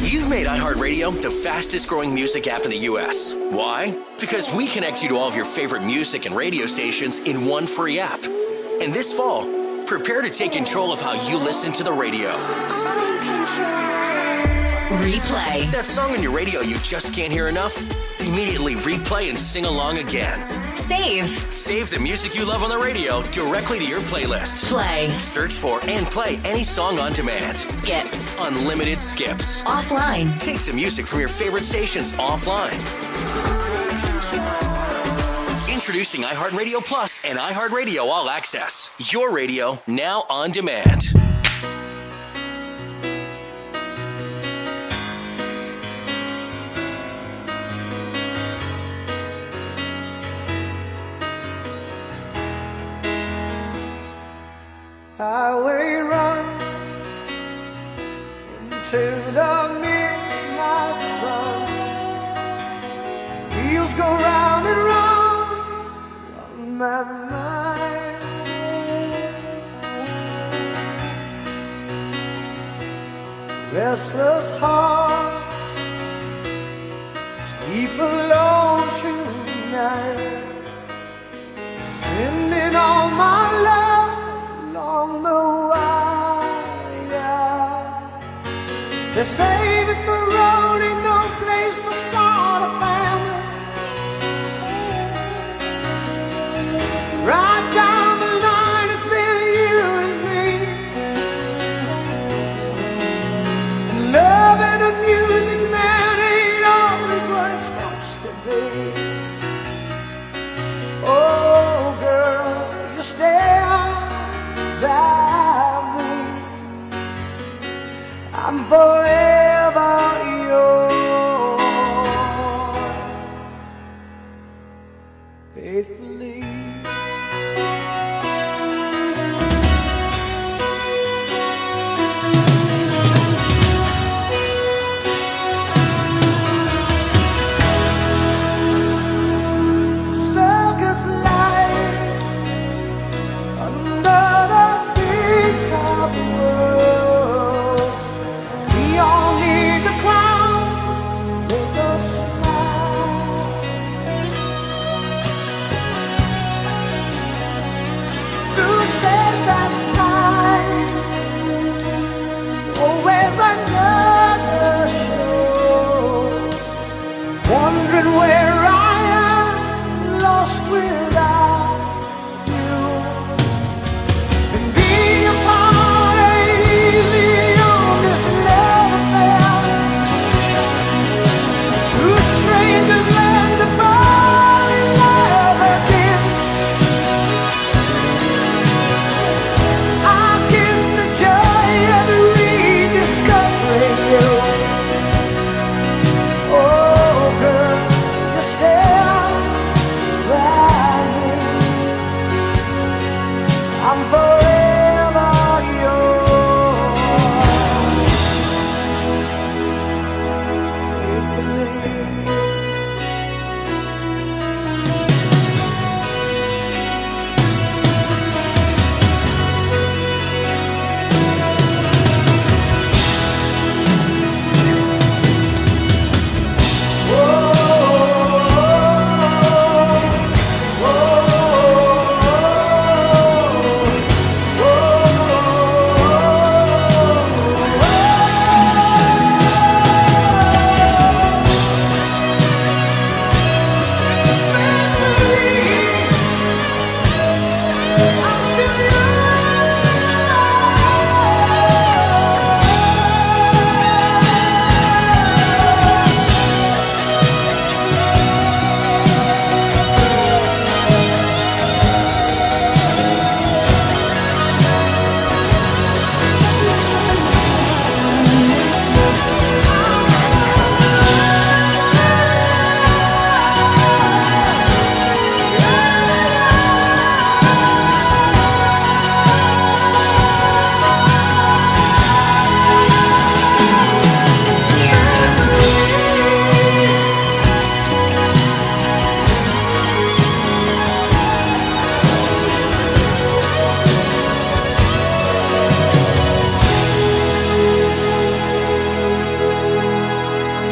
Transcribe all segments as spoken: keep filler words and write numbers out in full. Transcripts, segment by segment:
You've made iHeartRadio the fastest growing music app in the U S. Why? Because we connect you to all of your favorite music and radio stations in one free app. And this fall, prepare to take control of how you listen to the radio. Replay. That song on your radio you just can't hear enough? Immediately replay and sing along again. Save. Save the music you love on the radio directly to your playlist. Play. Search for and play any song on demand. Skips. Unlimited skips. Offline. Take the music from your favorite stations offline. Introducing iHeartRadio Plus and iHeartRadio All Access. Your radio now on demand. Highway run into the midnight sun. Wheels go round and round on my mind. Restless hearts sleep alone through nights, sending all my love on the wire. They say that the road ain't no place to start a family. Right down the line it's been you and me, and love and the music, man, ain't always what it's supposed to be. Oh girl, you stay by me, I'm forever yours, faithfully. Circus life under the big top world. We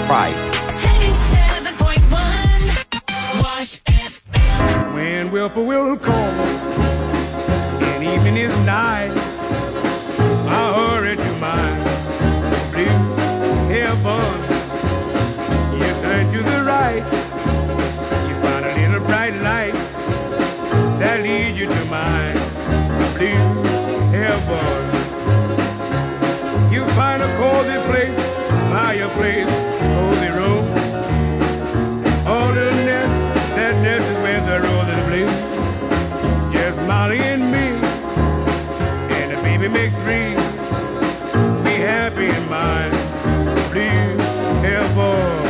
Pride. eighty-seven point one Wash F M. When whippoorwill call and evening is nigh, I hurry to my blue heaven. You turn to the right, you find a little bright light that leads you to my blue heaven. You find a cozy place, fireplace, cozy room. All the nest, that nest is where the roses bloom. Just Molly and me, and the baby makes three. Be happy in my blue heaven.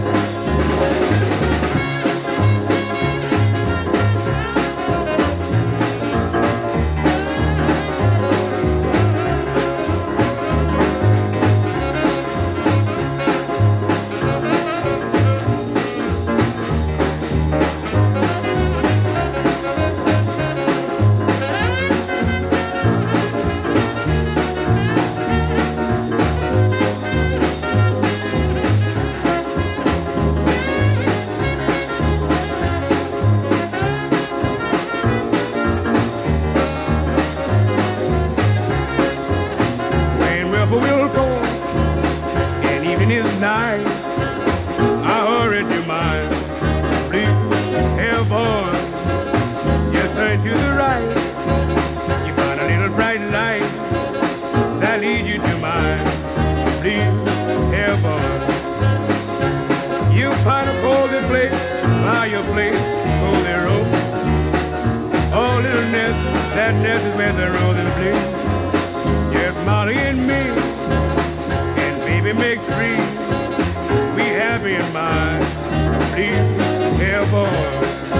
Night, I hurry to my blue heaven. Just turn to the right, you find a little bright light that leads you to my blue heaven. You find a cozy place, fireplace, cozy room. Oh, little nest, that nest is where the roses bloom. Just Molly and me, and baby makes three. Happy in my blue heaven.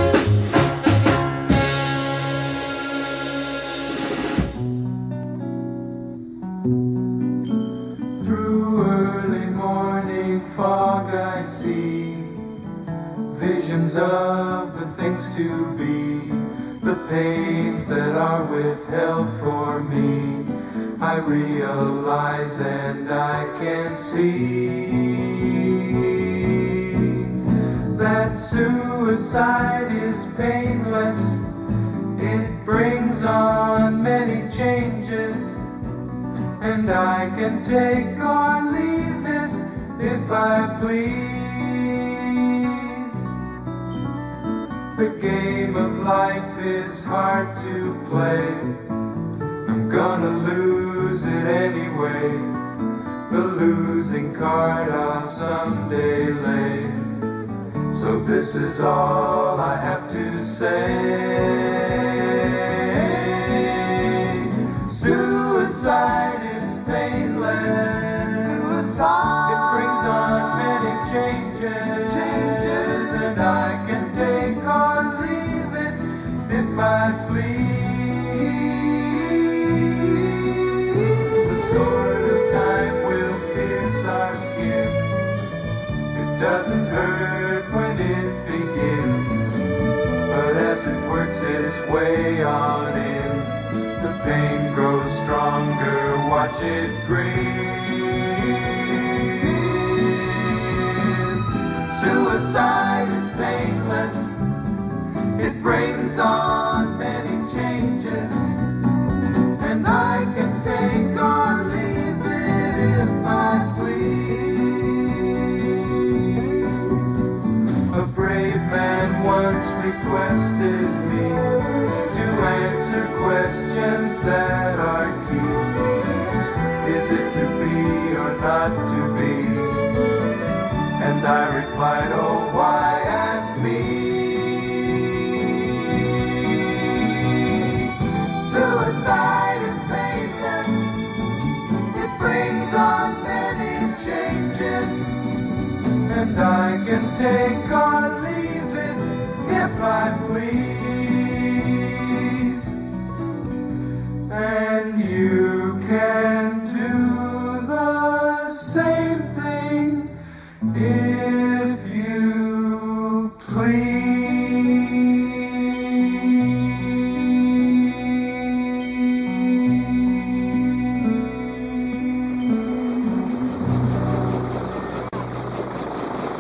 Through early morning fog I see visions of the things to be, the pains that are withheld for me. I realize and I can see that suicide is painless. It brings on many changes, and I can take or leave it if I please. The game of life is hard to play. I'm gonna lose it anyway. The losing card I'll someday lay. So this is all I have to say. Suicide is painless. Suicide. It brings on many changes. Changes. And I can take or leave it if I please. The sword of time will pierce our skin. It doesn't hurt when it begins, but as it works its way on in, the pain grows stronger, watch it grin. Suicide is painless, it brings on many changes, and I can take or leave it if I please. A brave man once requested me to answer questions that are key. Is it to be or not to be? And I replied, oh, why ask me? Suicide is painless. It brings on many changes, and I can take or leave it if I please. And you can do the same thing if you please.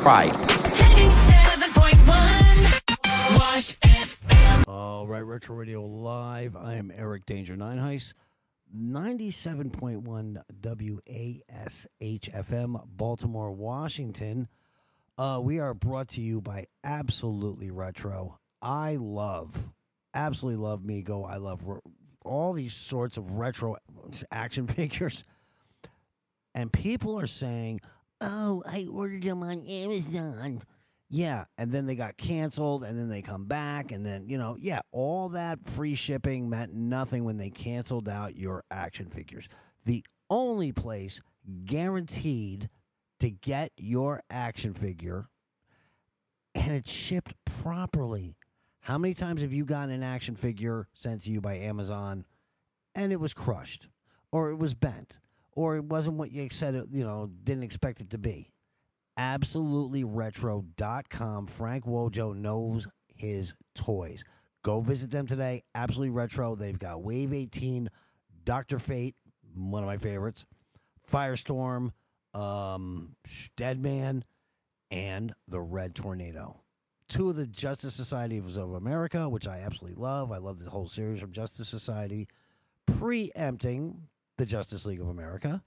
Right. ninety-seven point one Wash F M. All right, Retro Radio Live. I am Eric Danger Nineheis. ninety-seven point one W A S H F M, Baltimore, Washington. Uh, we are brought to you by Absolutely Retro. I love, absolutely love Mego. I love re- all these sorts of retro action figures. And people are saying, oh, I ordered them on Amazon. Yeah, and then they got canceled, and then they come back, and then, you know, yeah, all that free shipping meant nothing when they canceled out your action figures. The only place guaranteed to get your action figure, and it's shipped properly. How many times have you gotten an action figure sent to you by Amazon, and it was crushed, or it was bent, or it wasn't what you said, it, you know, didn't expect it to be? absolutely retro dot com. Frank Wojo knows his toys. Go visit them today. Absolutely Retro. They've got Wave eighteen, Doctor Fate, one of my favorites, Firestorm, um, Deadman, and the Red Tornado. Two of the Justice Societies of America, which I absolutely love. I love the whole series from Justice Society, preempting the Justice League of America.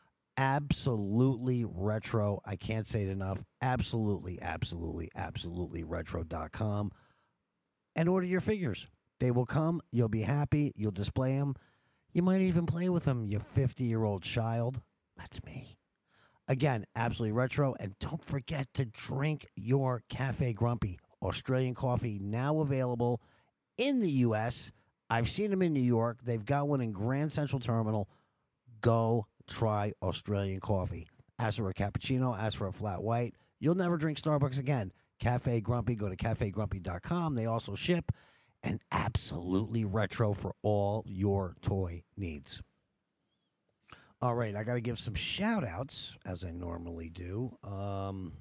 Absolutely Retro. I can't say it enough. Absolutely, absolutely, absolutely retro dot com. And order your figures. They will come. You'll be happy. You'll display them. You might even play with them, you fifty-year-old child. That's me. Again, Absolutely Retro. And don't forget to drink your Cafe Grumpy. Australian coffee now available in the U S. I've seen them in New York. They've got one in Grand Central Terminal. Go try Australian coffee. Ask for a cappuccino, ask for a flat white. You'll never drink Starbucks again. Cafe Grumpy, go to cafe grumpy dot com. They also ship, and Absolutely Retro for all your toy needs. All right, I got to give some shout outs, as I normally do. Um,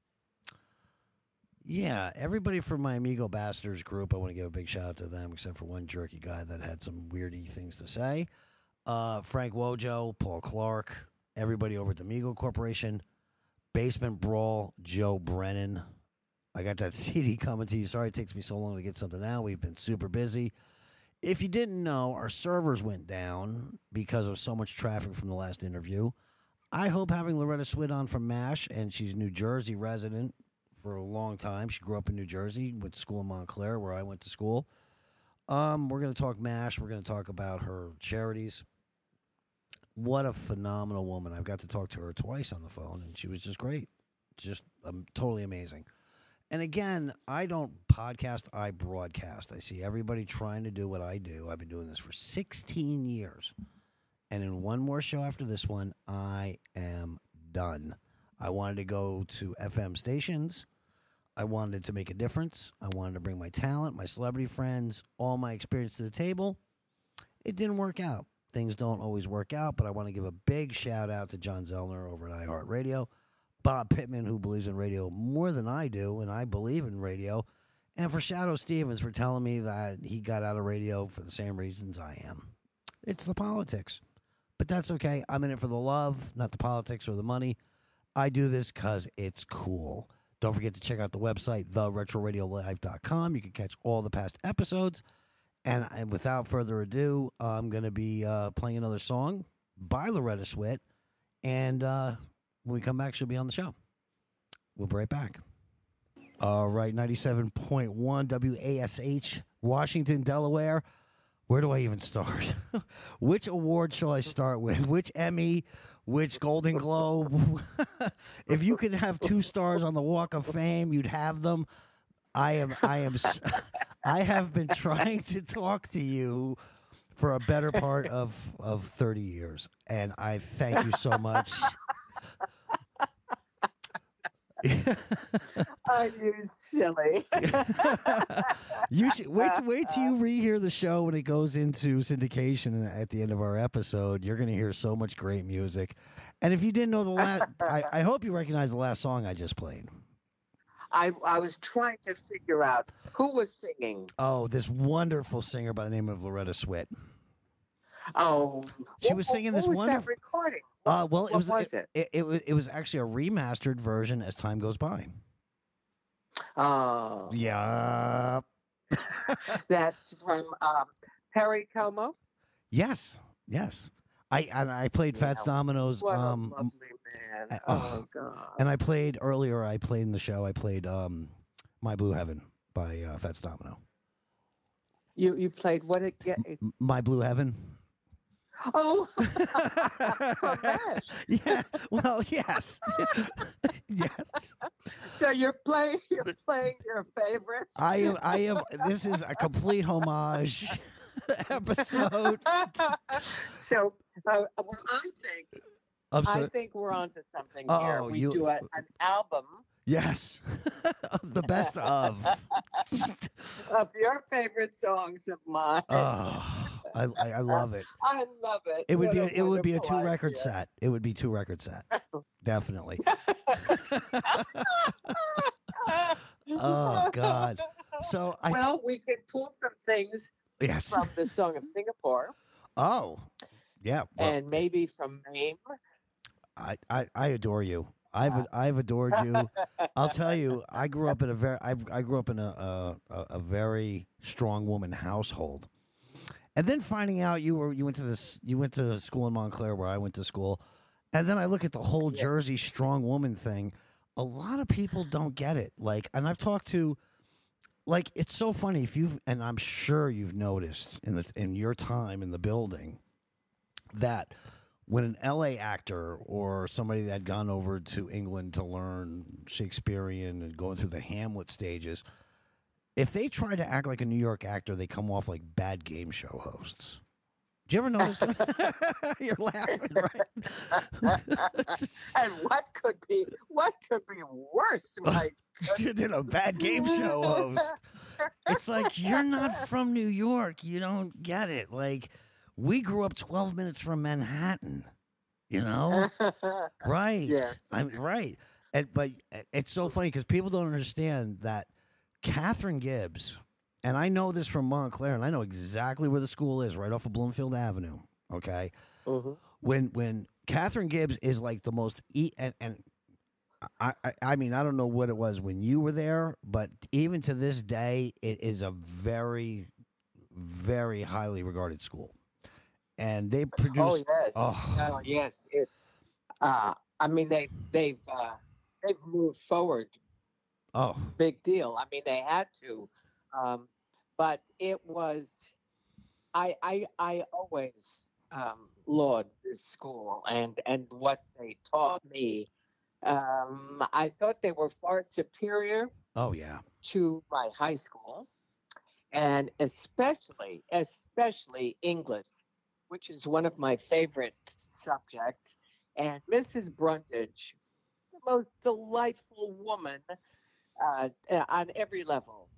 yeah, everybody from my Amigo Bastards group, I want to give a big shout out to them, except for one jerky guy that had some weirdy things to say. Uh, Frank Wojo, Paul Clark, everybody over at the Amigo Corporation, Basement Brawl, Joe Brennan. I got that C D coming to you. Sorry it takes me so long to get something out. We've been super busy. If you didn't know, our servers went down because of so much traffic from the last interview. I hope having Loretta Swit on from MASH, and she's a New Jersey resident for a long time. She grew up in New Jersey, went to school in Montclair, where I went to school. Um, we're going to talk MASH. We're going to talk about her charities. What a phenomenal woman. I've got to talk to her twice on the phone, and she was just great. Just um, totally amazing. And again, I don't podcast, I broadcast. I see everybody trying to do what I do. I've been doing this for sixteen years. And in one more show after this one, I am done. I wanted to go to F M stations. I wanted to make a difference. I wanted to bring my talent, my celebrity friends, all my experience to the table. It didn't work out. Things don't always work out, but I want to give a big shout out to John Zellner over at iHeartRadio, Bob Pittman, who believes in radio more than I do, and I believe in radio, and for Shadow Stevens for telling me that he got out of radio for the same reasons I am. It's the politics, but that's okay. I'm in it for the love, not the politics or the money. I do this because it's cool. Don't forget to check out the website, the retro radio live dot com. You can catch all the past episodes. And, and without further ado, I'm going to be uh, playing another song by Loretta Swit. And uh, when we come back, she'll be on the show. We'll be right back. All right, ninety-seven point one W A S H, Washington, Delaware. Where do I even start? Which award shall I start with? Which Emmy? Which Golden Globe? If you could have two stars on the Walk of Fame, you'd have them. I am, I am, I have been trying to talk to you for a better part of, of thirty years, and I thank you so much. Are you silly? You should wait. Wait till you rehear the show when it goes into syndication at the end of our episode. You're going to hear so much great music, and if you didn't know the last, I, I hope you recognize the last song I just played. I I was trying to figure out who was singing. Oh, this wonderful singer by the name of Loretta Swit. Oh, She what- was singing what this was wonderful. that recording? Uh, well, it What was, was it, it? it, it was it was actually a remastered version as time goes by. Oh, Yeah. that's from um, Perry Como. Yes. Yes. I and I played Yeah. Fats Domino's. What Um, a lovely man. uh, Oh, oh, God. and I played earlier. I played in the show. I played um, My Blue Heaven by uh, Fats Domino. You you played what it get? M- My Blue Heaven. Oh, from MASH. Yeah. Well, yes. Yes. So you're playing you're playing your favorites. I am. I am. This is a complete homage episode. So uh, well, I think I'm I so, think we're onto something Oh, here. We you- do a, an album yes. The best of. of your favorite songs of mine. Oh, I, I I love it. I love it. It would What be a a, it would be a wonderful two record idea. set. It would be two record set. Definitely. Oh God. So I well, we could pull some things yes. from the Song of Singapore Oh. Yeah. Well, and maybe from Mame. I, I, I adore you. I've I've adored you. I'll tell you. I grew up in a very I, I grew up in a, a a very strong woman household, and then finding out you were you went to this you went to school in Montclair where I went to school, and then I look at the whole Yes. Jersey strong woman thing. A lot of people don't get it. Like, and I've talked to, like, it's so funny if you've and I'm sure you've noticed in the in your time in the building that when an L A actor or somebody that had gone over to England to learn Shakespearean and going through the Hamlet stages, if they try to act like a New York actor, they come off like bad game show hosts. Do you ever notice that? You're laughing, right? And what could be what could be worse? Like You did a bad game show host. It's like, you're not from New York. You don't get it. Like, we grew up twelve minutes from Manhattan, you know? Right. Yes. I'm right. And, but it's so funny because people don't understand that Catherine Gibbs, and I know this from Montclair, and I know exactly where the school is, right off of Bloomfield Avenue. Okay. Mhm. When when Catherine Gibbs is like the most e and, and I, I I mean I don't know what it was when you were there, but even to this day, it is a very, very highly regarded school, and they produce. Oh yes. Oh. Oh yes. It's uh I mean they they've uh they've moved forward Oh, big deal. I mean they had to. Um but it was I I I always um laud this school and and what they taught me. Um I thought they were far superior oh yeah. to my high school, and especially, especially English, which is one of my favorite subjects. And Missus Brundage, the most delightful woman uh, uh, on every level,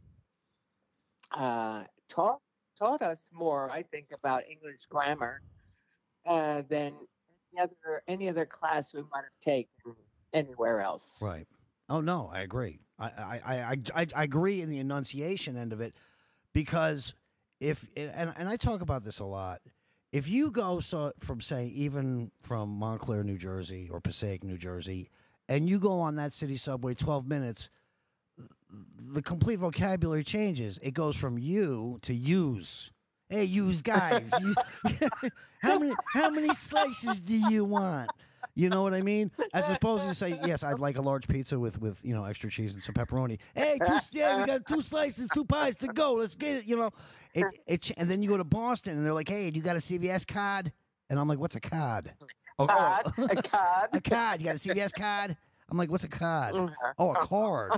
uh, taught taught us more, I think, about English grammar uh, than any other any other class we might have taken anywhere else. Right. Oh no, I agree. I I, I, I, I I agree in the enunciation end of it, because if and and I talk about this a lot. If you go so from say even from Montclair, New Jersey, or Passaic, New Jersey, and you go on that city subway twelve minutes, the complete vocabulary changes. It goes from you to use. Hey, use guys. You, how many how many slices do you want? You know what I mean? As opposed to say, yes, I'd like a large pizza with, with you know extra cheese and some pepperoni. Hey, two, yeah, we got two slices, two pies to go. Let's get it. You know, it, it ch- and then you go to Boston and they're like, hey, do you got a C V S card? And I'm like, what's a card? Oh, Card, oh. a card. A card. You got a C V S card? I'm like, what's a card? Oh, a card.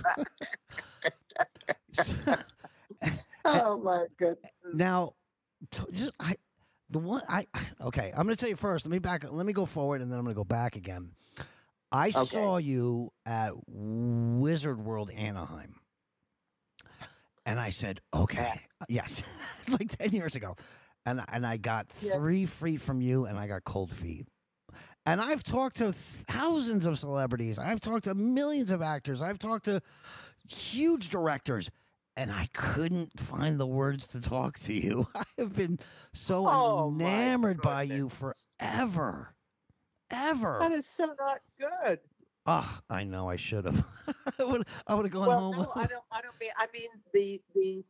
Oh my goodness. Now, t- just I, the one I okay. I'm going to tell you first. Let me back. Let me go forward, and then I'm going to go back again. I saw you at Wizard World Anaheim, and I said, "Okay, yes," like ten years ago, and and I got Yeah. three feet from you, and I got cold feet. And I've talked to thousands of celebrities. I've talked to millions of actors. I've talked to huge directors. And I couldn't find the words to talk to you. I have been so Oh, my enamored by you goodness. forever. ever. That is so not good. Oh, I know I should have. I would I would have gone Well, home. no, I don't. I don't mean. I mean the the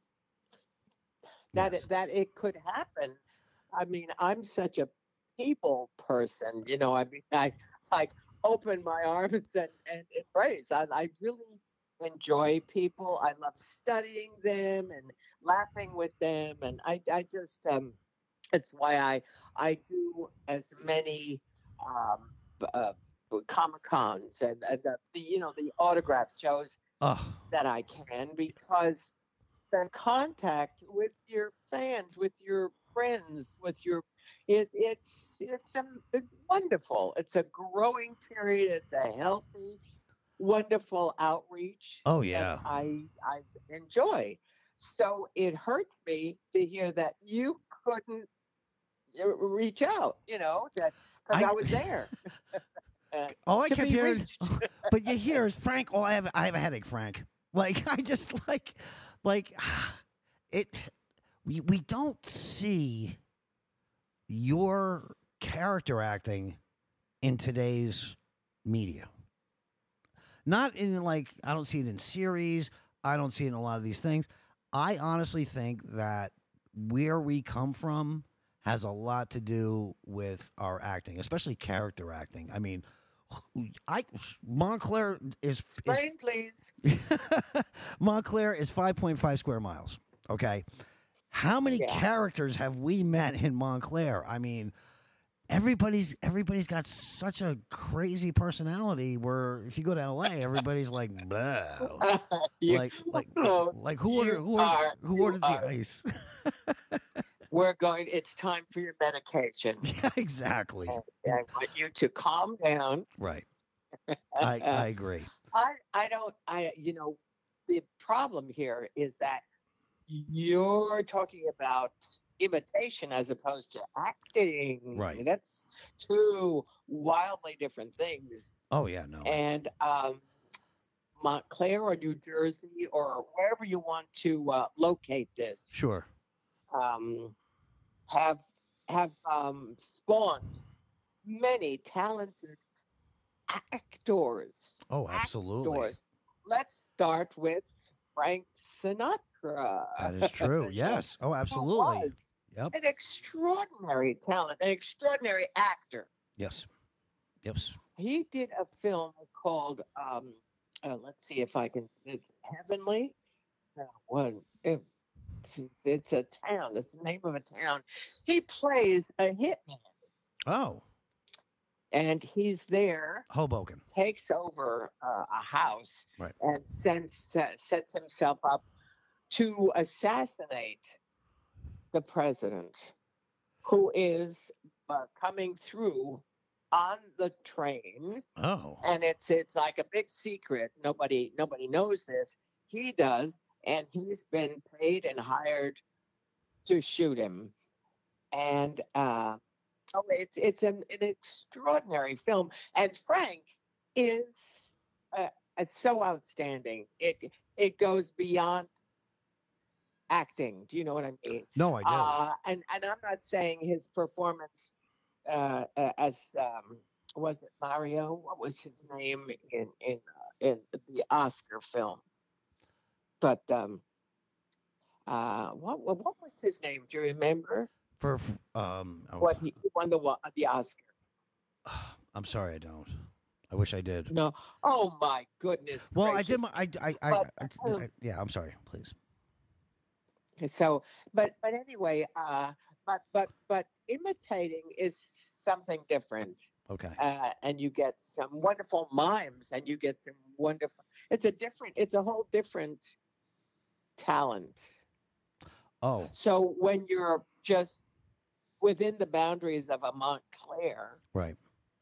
that Yes. it, that it could happen. I mean, I'm such a people person. You know, I mean, I like open my arms and and embrace. I I really enjoy people. I love studying them and laughing with them, and I I just um it's why I I do as many um b- uh, comic cons and, and the, the you know the autograph shows Oh, that I can, because the contact with your fans, with your friends, with your it it's it's a, it's wonderful. It's a growing period. It's a healthy, wonderful outreach oh that yeah. I I enjoy. So it hurts me to hear that you couldn't uh, reach out, you know, that because I I was there uh, all I to kept be hearing, reached. but you hear is Frank. Oh, I have I have a headache, Frank. Like I just like like it. We we don't see your character acting in today's media. Not in like I don't see it in series. I don't see it in a lot of these things. I honestly think that where we come from has a lot to do with our acting, especially character acting. I mean, I Montclair is is Explain, please. Montclair is five point five square miles. Okay. How many Yeah. characters have we met in Montclair? I mean, everybody's everybody's got such a crazy personality where if you go to L A, everybody's like, blah. you, Like like oh, like who ordered you who ordered are, who you ordered are. the ice? We're going. It's time for your medication. Yeah, exactly. And I want you to calm down. Right. I I agree. I I don't. I you know, the problem here is that you're talking about imitation as opposed to acting. Right. That's two wildly different things. Oh yeah, no. I- And um, Montclair or New Jersey or wherever you want to uh, locate this Sure. um, have have um, spawned many talented actors. Oh, absolutely. Actors. Let's start with Frank Sinatra. That is true. Yes. Oh, Who absolutely. was Yep. an extraordinary talent, an extraordinary actor. Yes. Yes. He did a film called, um, uh, let's see if I can, uh, Heavenly. No, what? It's, it's a town. It's the name of a town. He plays a hitman, Oh, and he's there, Hoboken. takes over uh, a house, Right. and sends, set, sets himself up to assassinate the president, who is uh, coming through on the train, Oh. and it's it's like a big secret. Nobody nobody knows this. He does, and he's been paid and hired to shoot him. And uh, oh, it's it's an, an extraordinary film. And Frank is uh, uh, so outstanding. It it goes beyond acting. Do you know what I mean? No, I do. Uh, and and I'm not saying his performance uh, uh, as um, was it Mario? What was his name in in uh, in the Oscar film? But um, uh, what what what was his name? Do you remember For f- um, I what was- he he won the wa- the Oscar? I'm sorry, I don't. I wish I did. No. Oh my goodness. Well, I did gracious. my. I. I. I, But, I, um, I yeah. I'm sorry. Please. So, but but anyway, uh, but but but imitating is something different. Okay. Uh, and you get some wonderful mimes, and you get some wonderful. It's a different. It's a whole different talent. Oh. So when you're just within the boundaries of a Montclair, Right.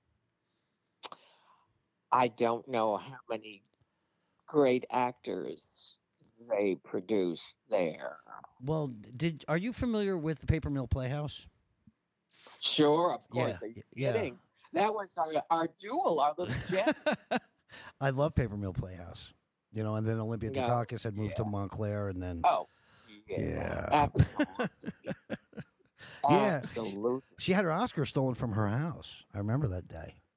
I don't know how many great actors they produce there. Well, did are you familiar with the Paper Mill Playhouse? Sure, of course. Yeah, Are you y- yeah. kidding? That was our, our duel, our little gem. I love Paper Mill Playhouse. You know, and then Olympia No, Dukakis had moved to yeah. Montclair, and then Oh, yeah, Absolutely. Yeah. Absolutely. she had her Oscar stolen from her house. I remember that day.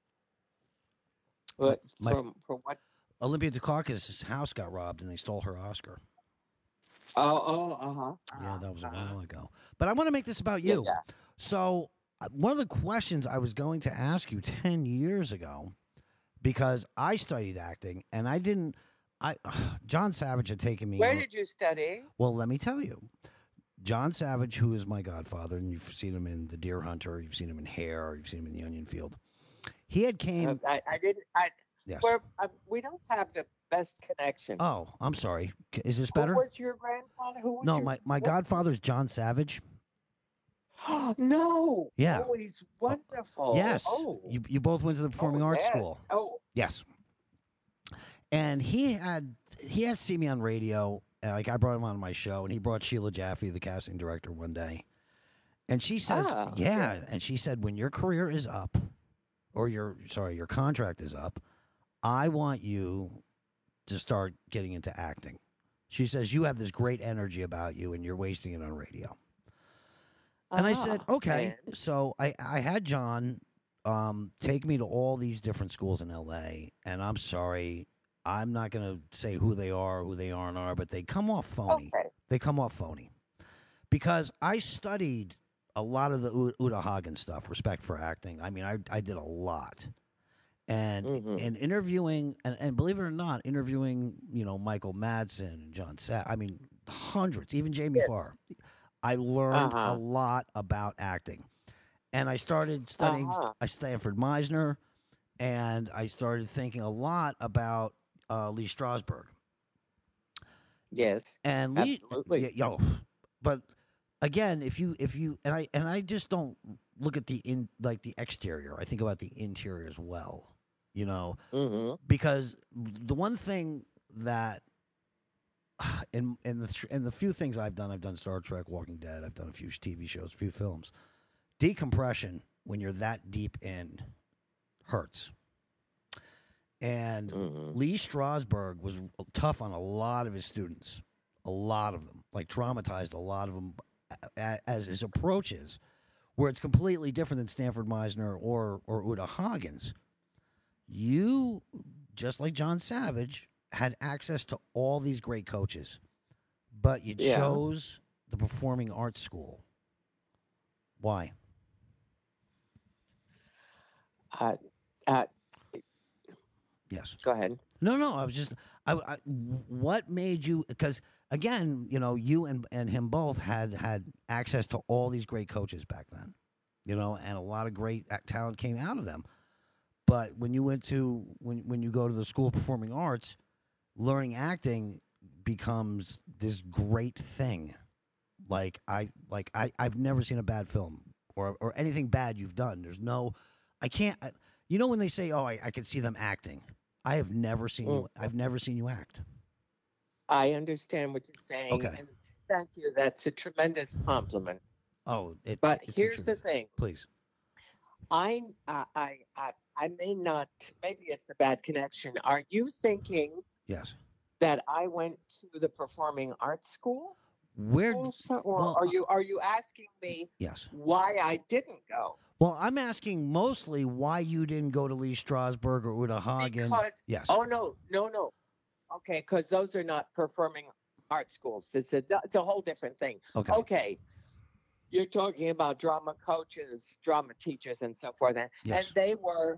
But my from from what? Olympia Dukakis' house got robbed and they stole her Oscar. Oh, oh, uh huh. Yeah, Uh-huh. that was a uh-huh. while ago. But I want to make this about Yeah, you. yeah. So, uh, one of the questions I was going to ask you ten years ago, because I studied acting and I didn't, I, John Savage had taken me. Where on- did you study? well, let me tell you. John Savage, who is my godfather, and you've seen him in The Deer Hunter, you've seen him in Hair, you've seen him in The Onion Field. He had Uh, came. I, I didn't. I Yes. we're, uh, we don't have the best connection. Oh, I'm sorry. C- Is this Who better? was your grandfather? Who was No, your my, my what- godfather's John Savage. no. Yeah. Oh, he's wonderful. Yes. Oh. You, you both went to the Performing oh, Arts yes. School. Oh. Yes. And he had he had seen me on radio. uh, Like I brought him on my show, and he brought Sheila Jaffe, the casting director, one day. And she says, Ah, "Yeah," okay. and she said, "When your career is up, or your sorry, your contract is up, I want you to start getting into acting." She says, "You have this great energy about you, and you're wasting it on radio." And I said, Ah, "Okay." and- So I I had John um, take me to all these different schools in L A, and I'm sorry, I'm not going to say who they are, who they aren't are, but they come off phony. Okay. They come off phony because I studied a lot of the U- Uta Hagen stuff, respect for acting. I mean, I I did a lot. And Mhm. and interviewing and, and believe it or not, interviewing, you know, Michael Madsen and John Sa I mean, hundreds, even Jamie Yes. Farr. I learned a Uh-huh. lot about acting. And I started studying Uh-huh. I Stanford Meisner, and I started thinking a lot about uh, Lee Strasberg. Yes. And Lee, Absolutely. yeah, yo, but again, if you if you and I and I just don't look at the in like the exterior. I think about the interior as well. You know, Mm-hmm. because the one thing that in in the tr- in the few things I've done, I've done Star Trek, Walking Dead, I've done a few T V shows, a few films. Decompression when you're that deep in hurts. And Mm-hmm. Lee Strasberg was tough on a lot of his students, a lot of them, like traumatized a lot of them a- a- as his approach is, where it's completely different than Stanford Meisner or or Uta Hagen's. You, just like John Savage, had access to all these great coaches, but you Yeah. chose the performing arts school. Why? Uh, uh, Yes. go ahead. No, no. I was just. I. I what made you? Because again, you know, you and and him both had had access to all these great coaches back then. You know, and a lot of great act- talent came out of them. But when you went to when when you go to the School of Performing Arts, learning acting becomes this great thing. Like I like I I've never seen a bad film or or anything bad you've done. There's no, I can't. I, you know when they say, "Oh, I, I can see them acting." I have never seen you. I've never seen you act. I understand what you're saying, Okay. and thank you. That's a tremendous compliment. Oh, it, But it's here's the truth. thing: Please. I, I, I, I I may not. Maybe it's a bad connection. Are you thinking Yes. that I went to the performing arts school? Where? School, so- or well, are uh, you are you asking me Yes. why I didn't go? Well, I'm asking mostly why you didn't go to Lee Strasberg or Uta Hagen. Because Yes. oh no no no, okay, because those are not performing arts schools. It's a it's a whole different thing. Okay. Okay, you're talking about drama coaches, drama teachers, and so forth, and, Yes. and they were,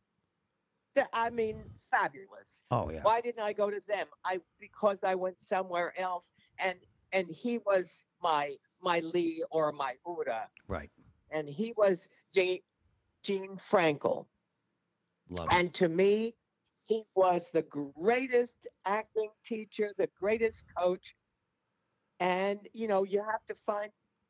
th- I mean, fabulous. Oh yeah. Why didn't I go to them? I because I went somewhere else, and and he was my my Lee or my Uda, Right. and he was Gene, Gene Frankel, Love it. and to me, he was the greatest acting teacher, the greatest coach, and you know you have to find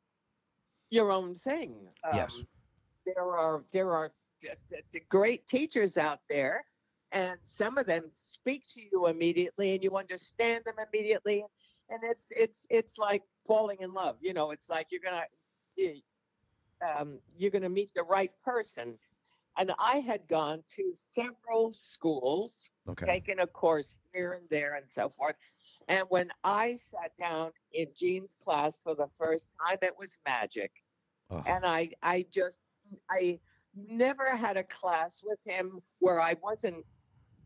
your own thing. Yes. Um, there are there are d- d- d- great teachers out there, and some of them speak to you immediately, and you understand them immediately, and it's it's it's like falling in love. You know, it's like you're gonna you- um, you're gonna meet the right person. And I had gone to several schools, Okay. taken a course here and there, and so forth. And when I sat down in Gene's class for the first time, it was magic. Oh, And I, I just, I never had a class with him where I wasn't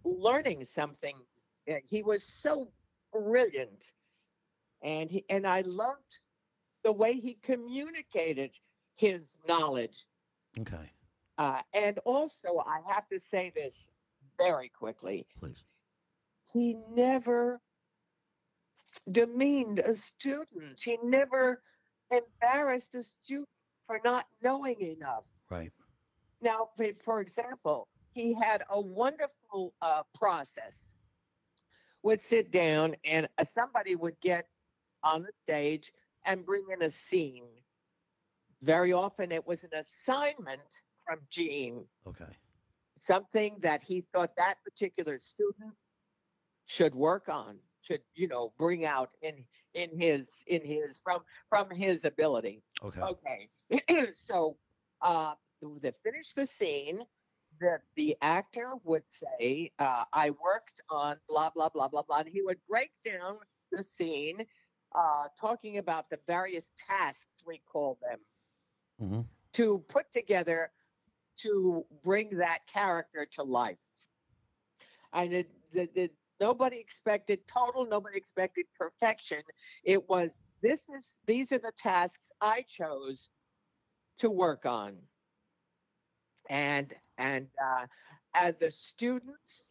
learning something. Uh, He was so brilliant, and he and I loved the way he communicated his knowledge. Okay, Uh, and also, I have to say this very quickly: please. he never demeaned a student. He never embarrassed a student for not knowing enough. Right. Now, for for example, he had a wonderful uh, process. Would sit down and uh, somebody would get on the stage and bring in a scene. Very often it was an assignment from Gene, Okay. something that he thought that particular student should work on, should, you know, bring out in in his in his from from his ability. Okay. Okay. So uh to finish the scene, the the actor would say, uh, I worked on blah blah blah blah blah, and he would break down the scene, uh, talking about the various tasks, we call them, Hmm. to put together to bring that character to life. And it, the, the, nobody expected total, nobody expected perfection. It was, this is these are the tasks I chose to work on. And and uh, as the students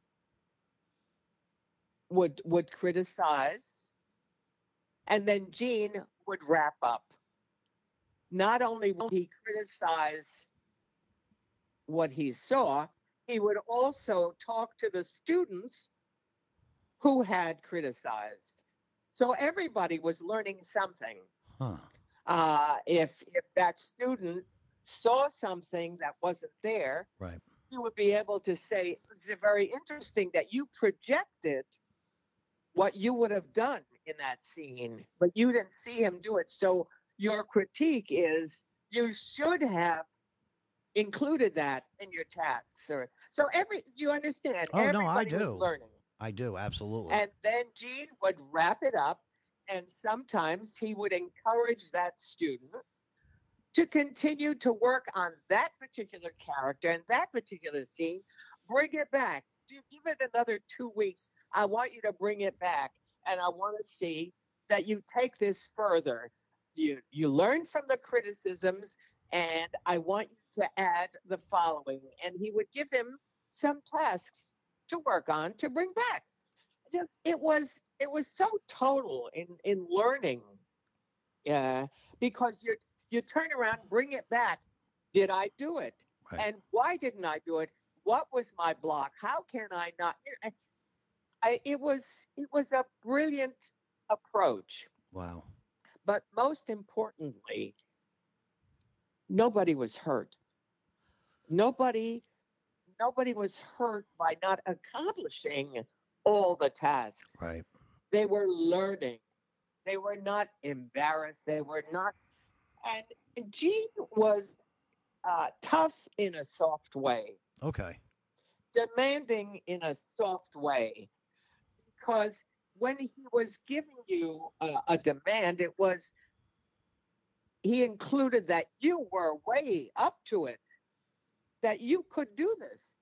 would would criticize, and then Gene would wrap up. Not only would he criticize what he saw, he would also talk to the students who had criticized. So everybody was learning something. Huh. Uh, if if that student saw something that wasn't there, Right. he would be able to say, "It's very interesting that you projected what you would have done in that scene, but you didn't see him do it. So your critique is you should have included that in your tasks." Or so every you understand, Oh no, I everybody was do. learning. I do absolutely. And then Gene would wrap it up, and sometimes he would encourage that student to continue to work on that particular character and that particular scene. Bring it back. Gi- Give it another two weeks. I want you to bring it back, and I want to see that you take this further. You you learn from the criticisms, and I want you to add the following. And he would give him some tasks to work on to bring back. So It was it was so total in in learning, yeah, because you you turn around, bring it back. Did I do it? Right. And why didn't I do it? What was my block? How can I not? I, I, it was it was a brilliant approach, Wow. but most importantly, nobody was hurt. Nobody nobody was hurt by not accomplishing all the tasks. Right. They were learning. They were not embarrassed. They were not. And Gene was uh, tough in a soft way, Okay. demanding in a soft way, because when he was giving you a, a demand, it was he included that you were way up to it, that you could do this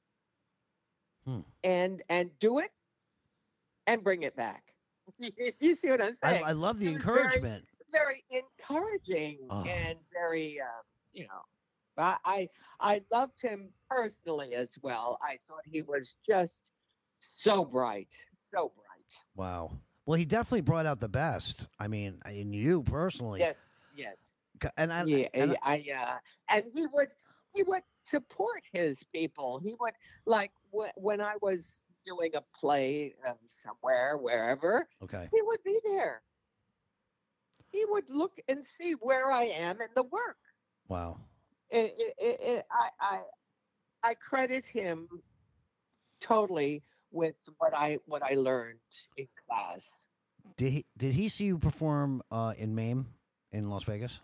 Hmm. and and do it and bring it back. You, you see what I'm I, saying? I love the It was very, encouragement. very encouraging Oh. and very, um, you know, I, I I loved him personally as well. I thought he was just so bright, so bright. Wow. Well, he definitely brought out the best. I mean, in you personally. Yes, yes, C- And I yeah. and I, I uh, and he would he would support his people. He would like wh- when I was doing a play um, somewhere, wherever, I, okay. he would be there. He would look and see where I am in the work. Wow. It, it, it, it, I, I I credit him totally with what I what I learned in class. Did he did he see you perform uh, in MAME in Las Vegas?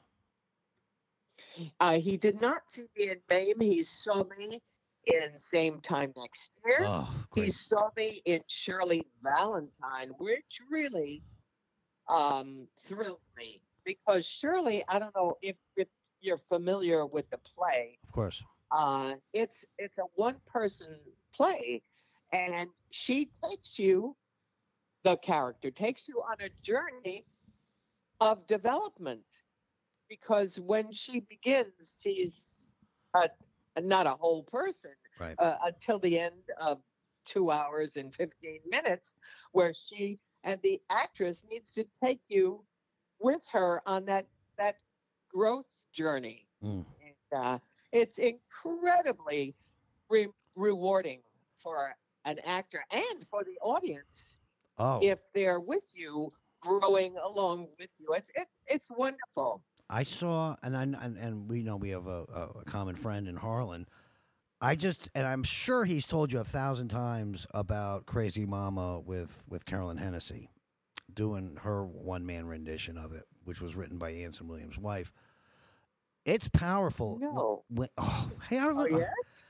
Uh, he did not see me in MAME. He saw me in Same Time Next Year. Oh, He great. saw me in Shirley Valentine, which really um, thrilled me because Shirley, I don't know if, if you're familiar with the play. Of course. Uh, it's it's a one person play, and she takes you, the character takes you on a journey of development because when she begins, she's a, not a whole person Right. uh, until the end of two hours and fifteen minutes, where she and the actress needs to take you with her on that that growth journey. Mm. And, uh, it's incredibly re- rewarding for an actor and for the audience Oh, if they're with you, growing along with you. It's it, it's wonderful. I saw, and I and, and we know we have a, a, a common friend in Harlan. I just, and I'm sure he's told you a thousand times about Crazy Mama with with Carolyn Hennessy doing her one man rendition of it, which was written by Anson Williams' wife. It's powerful. No. When, oh, hey, Oh Harlan. yes.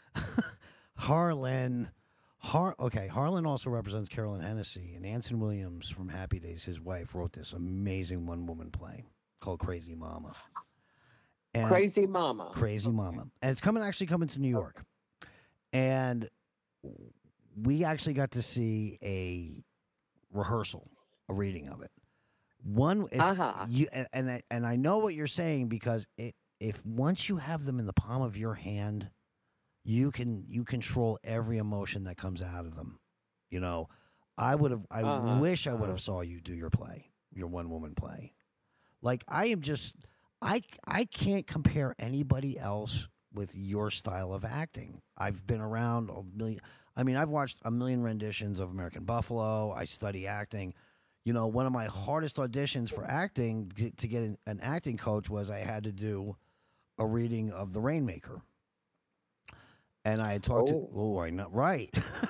Harlan. Har- okay, Harlan also represents Carolyn Hennessy, and Anson Williams from Happy Days, his wife, wrote this amazing one woman play called Crazy Mama. And Crazy Mama. Crazy Mama. And it's coming actually coming to New York. And we actually got to see a rehearsal, a reading of it. One if Uh-huh. you and and I, and I know what you're saying because it, if once you have them in the palm of your hand, you can you control every emotion that comes out of them. You know, I would have I Uh-huh. wish I would Uh-huh. have saw you do your play, your one woman play. Like I am just I I can't compare anybody else with your style of acting. I've been around a million I mean, I've watched a million renditions of American Buffalo. I study acting. You know, one of my hardest auditions for acting to, to get an, an acting coach was I had to do a reading of The Rainmaker. And I had talked to Oh. oh I know right.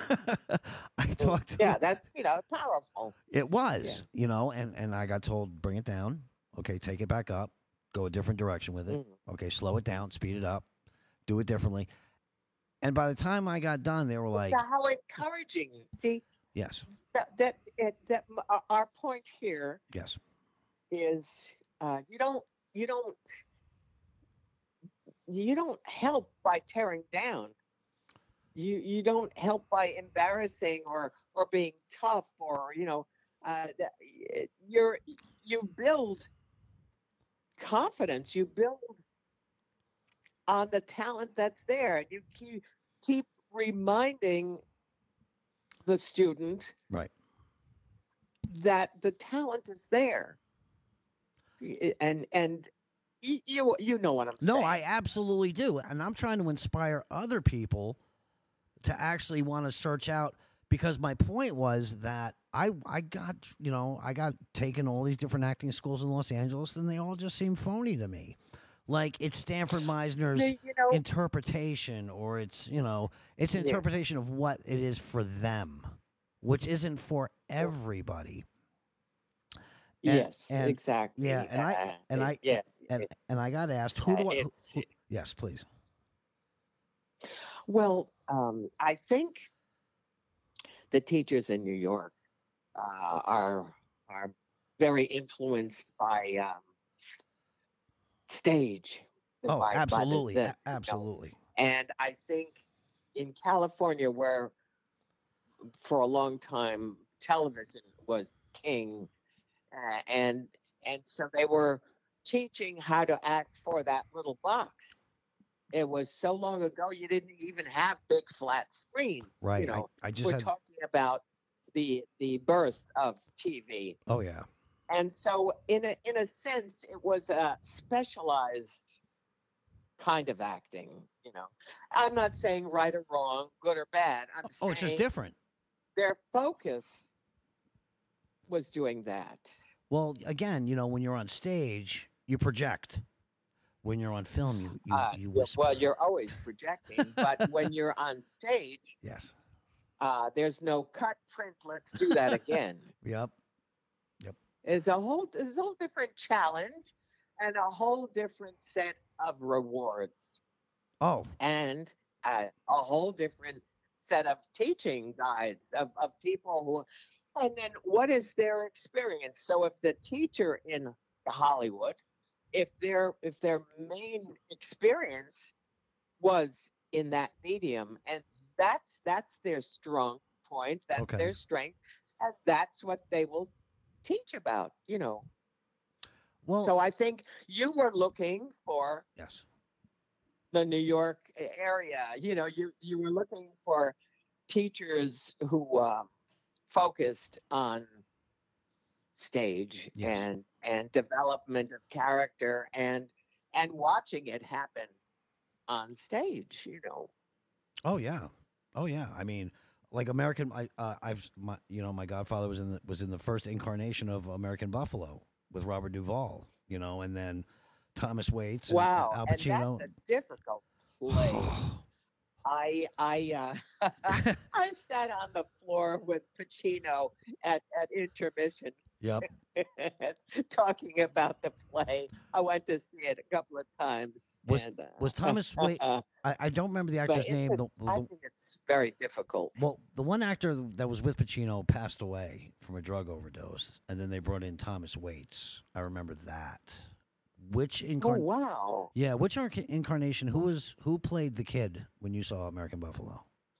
I talked to Yeah, that's you know powerful. it was, you know, and, and I got told, bring it down. Okay, take it back up. Go a different direction with it. Mm. Okay, slow it down, speed it up, do it differently. And by the time I got done, they were like, So how encouraging. See yes, that that it, that m- our- our point here yes, is uh, you don't you don't you don't help by tearing down. You you don't help by embarrassing or or being tough or you know uh, that- y- you're you build confidence. You build on the talent that's there. And you keep keep reminding the student right. that the talent is there. Y- And and y- you you know what I'm No, saying. I absolutely do. And I'm trying to inspire other people to actually want to search out because my point was that I I got, you know, I got taken all these different acting schools in Los Angeles and they all just seem phony to me. Like it's Stanford Meisner's You you know, interpretation or it's, you know, it's an yeah. interpretation of what it is for them, which isn't for everybody. And Yes, and exactly. yeah, and I Uh, and it- I yes, and it, and I got asked who uh, do I who, it's who, yes, please. well. Um, I think the teachers in New York uh, are are very influenced by um, stage, Oh, by by the, absolutely. the A- you know, absolutely. and I think in California, where for a long time television was king, uh, and and so they were teaching how to act for that little box. It was so long ago you didn't even have big flat screens. You Right. I know, I just we're had talking about the the birth of T V, oh yeah. and so in a in a sense, it was a specialized kind of acting. You know, I'm not saying right or wrong, good or bad. I'm Oh, it's just saying different. their focus was doing that. Well, again, you know, when you're on stage, you project. When you're on film, you you Uh, you yeah, whisper. well, you're always projecting, but when you're on stage, Yes. uh, there's no cut print. Let's do that again. Yep. Yep. Is a whole is a whole different challenge and a whole different set of rewards Oh, and uh, a whole different set of teaching guides of, of people who and then what is their experience. So if the teacher in Hollywood, if their if their main experience was in that medium and that's that's their strong point. That's Okay. their strength, and that's what they will teach about. You know. Well, So I think you were looking for yes. the New York a- area. You know, you you were looking for teachers who uh, focused on stage Yes. and and development of character and and watching it happen on stage. You know. Oh yeah. Oh yeah. I mean, like American. I uh, I've my you know my godfather was in the was in the first incarnation of American Buffalo with Robert Duvall. You know, and then Thomas Waits and uh, Wow, Al and that's Pacino. a difficult play. I I uh, I sat on the floor with Pacino at at intermission Yep. talking about the play. I went to see it a couple of times, Was and was uh, Thomas Wait? I, I don't remember the but actor's it's name. a, The, I the think it's very difficult. well, the one actor that was with Pacino passed away from a drug overdose, and then they brought in Thomas Waits. I remember that. Which Oh incarn? wow! Yeah, which arc- incarnation? Who was who played the kid when you saw American Buffalo?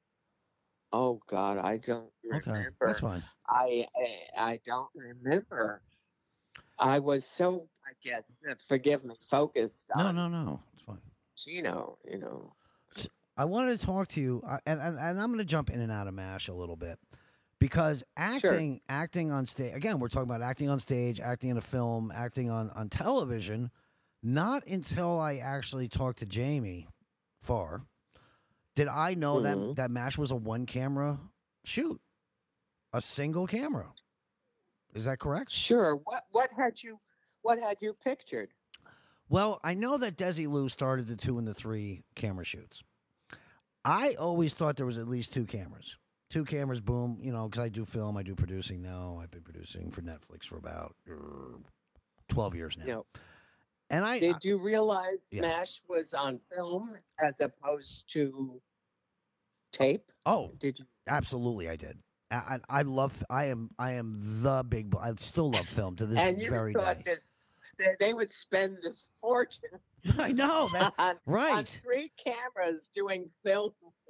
Oh God, I don't Okay, that's remember. fine. I I, I don't remember. I was so I guess uh, forgive me focused No, on no, no, it's fine. Gino. You know. S- I wanted to talk to you, uh, and, and and I'm going to jump in and out of MASH a little bit because Sure. acting, acting on stage. Again, we're talking about acting on stage, acting in a film, acting on on television. Not until I actually talked to Jamie Farr did I know that Mhm. that MASH was a one camera shoot, a single camera. Is that correct? Sure. What what had you what had you pictured? Well, I know that Desi Lou started the two and the three camera shoots. I always thought there was at least two cameras. Two cameras, boom, you know, because I do film, I do producing now. I've been producing for Netflix for about uh, twelve years now. You know, And I, I did you realize yes. MASH was on film as opposed to tape? Oh, Did you? absolutely I did. I, I I love, I am, I am the big, bu- I still love film to this And you very thought day. this they, they would spend this fortune I know that, on, on right. three cameras doing film.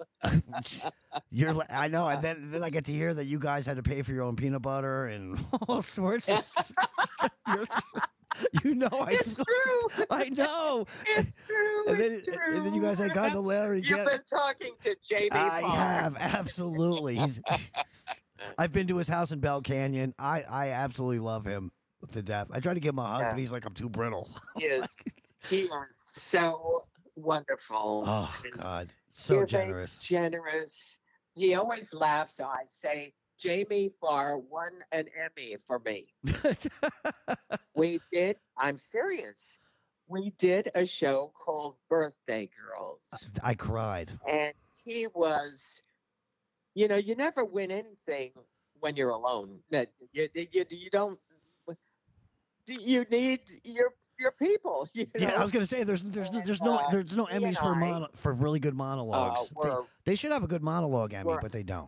You're, li- I know, and then then I get to hear that you guys had to pay for your own peanut butter and all sorts of stuff. You're- you know, I It's true. I know. It's true. And then, It's true. and then you guys had gone to Larry. You've Get, been talking to Jamie I Parr. have absolutely. He's. I've been to his house in Bell Canyon. I I absolutely love him to death. I try to give him a hug, Yeah. but he's like, I'm too brittle. He is. He is so wonderful. Oh and God, so giving, generous. Generous. He always laughs. So I say, Jamie Farr won an Emmy for me. We did. I'm serious. We did a show called Birthday Girls, I cried. and he was. You know, you never win anything when you're alone. That you, you, you don't. You need your your people. You know? Yeah, I was gonna say there's there's no, And, there's no uh, there's no he and Emmys for I, mono, for really good monologues. they, were- they should have a good monologue Emmy, were- but they don't.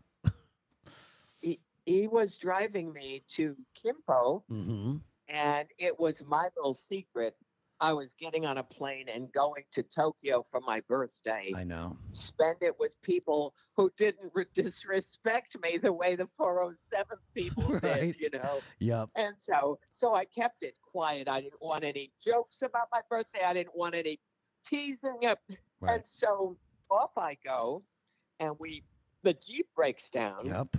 he, he was driving me to Kimpo, Mm-hmm. and it was my little secret. I was getting on a plane and going to Tokyo for my birthday. I know. Spend it with people who didn't re- disrespect me the way the four oh seventh people Right. did, you know. Yep. And so, so I kept it quiet. I didn't want any jokes about my birthday. I didn't want any teasing up. Right. And so off I go, and we the Jeep breaks down. Yep.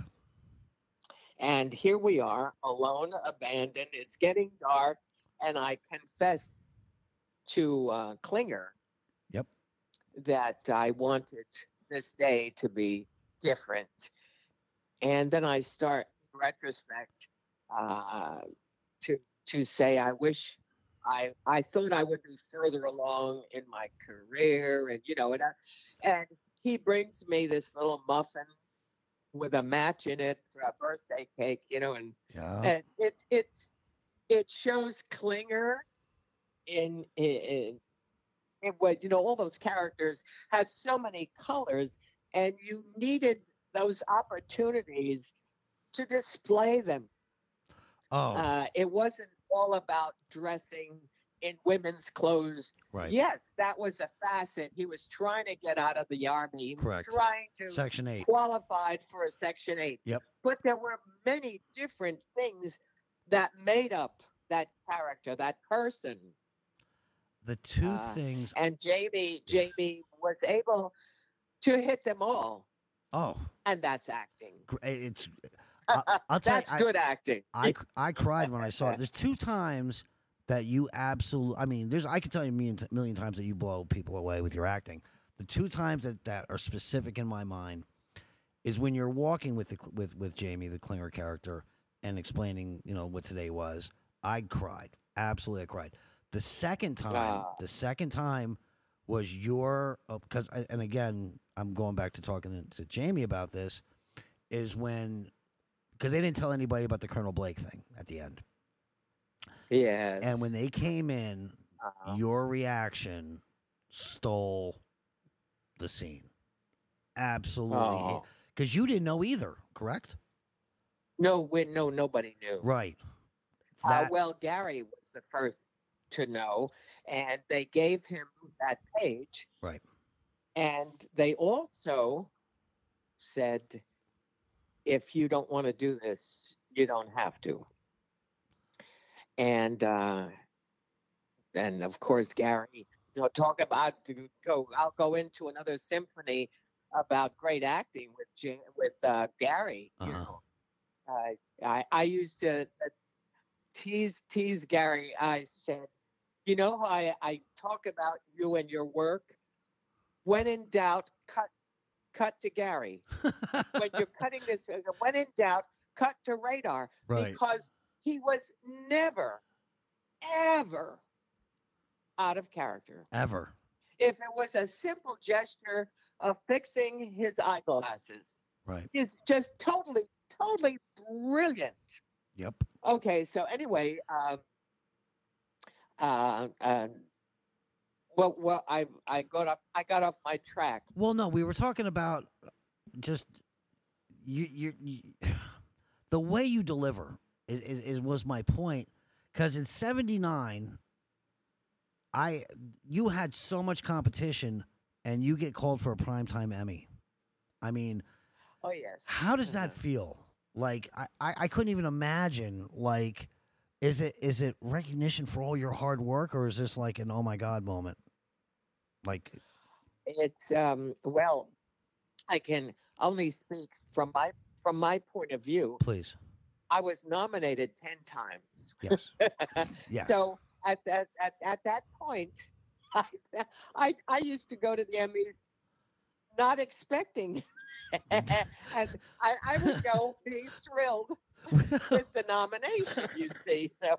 And here we are, alone, abandoned. It's getting dark, and I confess to uh, Klinger Yep. that I wanted this day to be different. And then I start, in retrospect, uh, to to say I wish I I thought I would be further along in my career, and you know, and I, and he brings me this little muffin with a match in it for a birthday cake, you know, and Yeah. and it it's it shows Klinger in in in what you know all those characters had so many colors, and you needed those opportunities to display them. Oh. Uh, it wasn't all about dressing in women's clothes. Right. Yes, that was a facet. He was trying to get out of the army. He was Correct. trying to Section eight. qualified for a Section eight. Yep. But there were many different things that made up that character, that person. The two Uh, things. And Jamie, Yes. Jamie was able to hit them all, Oh, and that's acting. gr- it's. I, I'll tell That's you. I, good acting. I, I cried when I saw it. There's two times that you absolutely. I mean, there's. I can tell you a million, million times that you blow people away with your acting. The two times that, that are specific in my mind is when you're walking with the, with with Jamie, the Klinger character, and explaining, you know, what today was. I cried. Absolutely, I cried. The second time, Ah. the second time was your because, and again, I'm going back to talking to, to Jamie about this. Is when because they didn't tell anybody about the Colonel Blake thing at the end. Yes. And when they came in, Uh-huh. your reaction stole the scene. Absolutely. Oh. Because you didn't know either, correct? No, we, no, nobody knew. Right. Uh, That, well, Gary was the first to know, and they gave him that page. Right. And they also said, if you don't want to do this, you don't have to. And uh, and of course, Gary, you know, talk about go. I'll go into another symphony about great acting with Ja- with uh, Gary. You Uh-huh. know, uh, I I used to uh, tease tease Gary. I said, you know, how I I talk about you and your work. When in doubt, cut cut to Gary. When you're cutting this, uh, when in doubt, cut to Radar, Right. because he was never, ever out of character. Ever. If it was a simple gesture of fixing his eyeglasses, Right. he's just totally, totally brilliant. Yep. Okay, so anyway, um, uh, uh, well, well, I I got off I got off my track. Well, no, we were talking about just you. You, you the way you deliver is, is, is was my point. Because in seventy-nine, I you had so much competition, and you get called for a primetime Emmy. I mean, Oh yes. how does that feel? Like I, I, I couldn't even imagine. Like, is it is it recognition for all your hard work, or is this like an oh my god moment? Like, It's um well, I can only speak from my from my point of view. please, I was nominated ten times. yes, yes, So at that at, at that point, I, I I used to go to the Emmys not expecting, and I, I would go being thrilled with the nomination. You see, so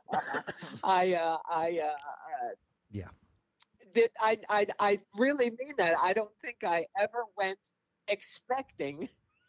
I uh, I uh, uh, yeah. did I, I I really mean that. I don't think I ever went expecting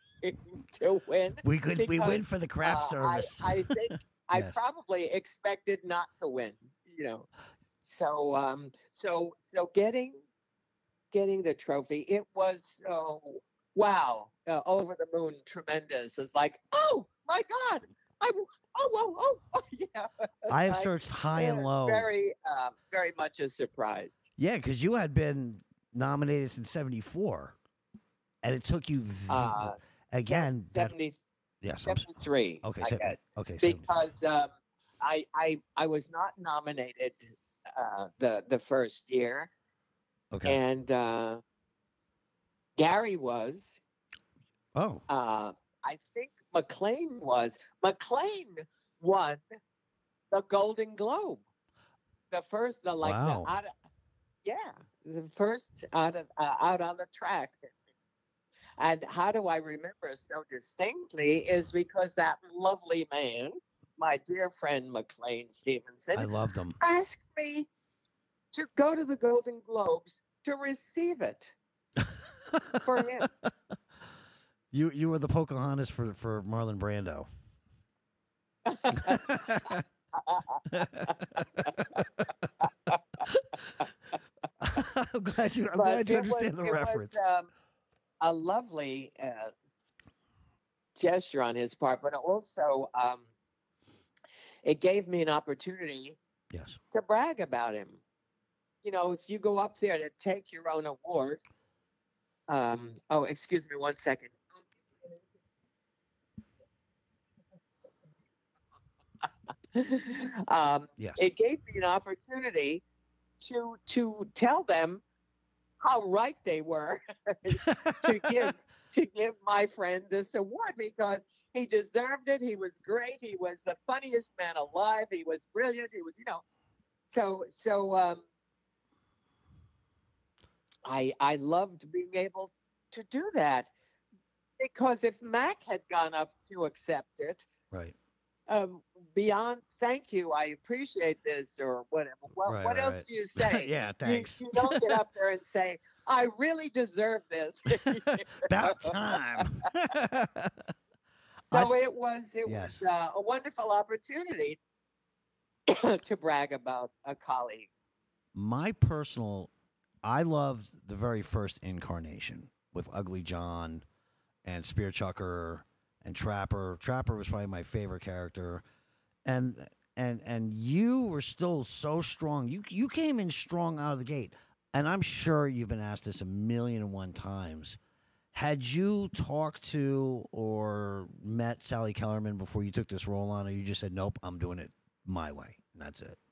to win. We could we win because, for the craft uh, service. I, I think I Yes. probably expected not to win. You know, so um, so so getting getting the trophy, it was so wow, uh, over the moon, tremendous. It's like, oh my God, I oh oh oh, oh yeah. I have I- searched high and uh, low. Very uh, very much a surprise. Yeah, because you had been nominated since seventy-four, and it took you th- Uh, again. That, seventy, yes, I'm s- seventy-three, okay, I se- guess. okay, seventy-three. Because um, I, I I was not nominated uh, the the first year, okay. and uh, Gary was. Oh, Uh, I think McLean was. McLean won the Golden Globe, the first, the like Wow. the out of, yeah, the first out of uh, out on the track. And how do I remember so distinctly is because that lovely man, my dear friend McLean Stevenson, I loved them. asked me to go to the Golden Globes to receive it for him. You you were the Pocahontas for for Marlon Brando. I'm glad you. I'm But glad you it understand was- the it was, reference. um, a lovely uh, gesture on his part, but also um, it gave me an opportunity Yes. to brag about him. You know, if you go up there to take your own award. Um, oh, excuse me one second. um, Yes. it gave me an opportunity to to tell them how right they were to give to give my friend this award because he deserved it. He was great. He was the funniest man alive. He was brilliant. He was, you know, so so um, I I loved being able to do that because if Mac had gone up to accept it, Right. um, beyond thank you, I appreciate this or whatever. What Right. what Right. else Right. do you say? yeah. You, Thanks. you don't get up there and say, I really deserve this. About time. I So f- it was it yes. was uh, a wonderful opportunity to brag about a colleague. My personal, I loved the very first incarnation with Ugly John and Spear Chucker and Trapper. Trapper was probably my favorite character, and and and you were still so strong. You you came in strong out of the gate, and I'm sure you've been asked this a million and one times. Had you talked to or met Sally Kellerman before you took this role on, or you just said, "Nope, I'm doing it my way," and that's it?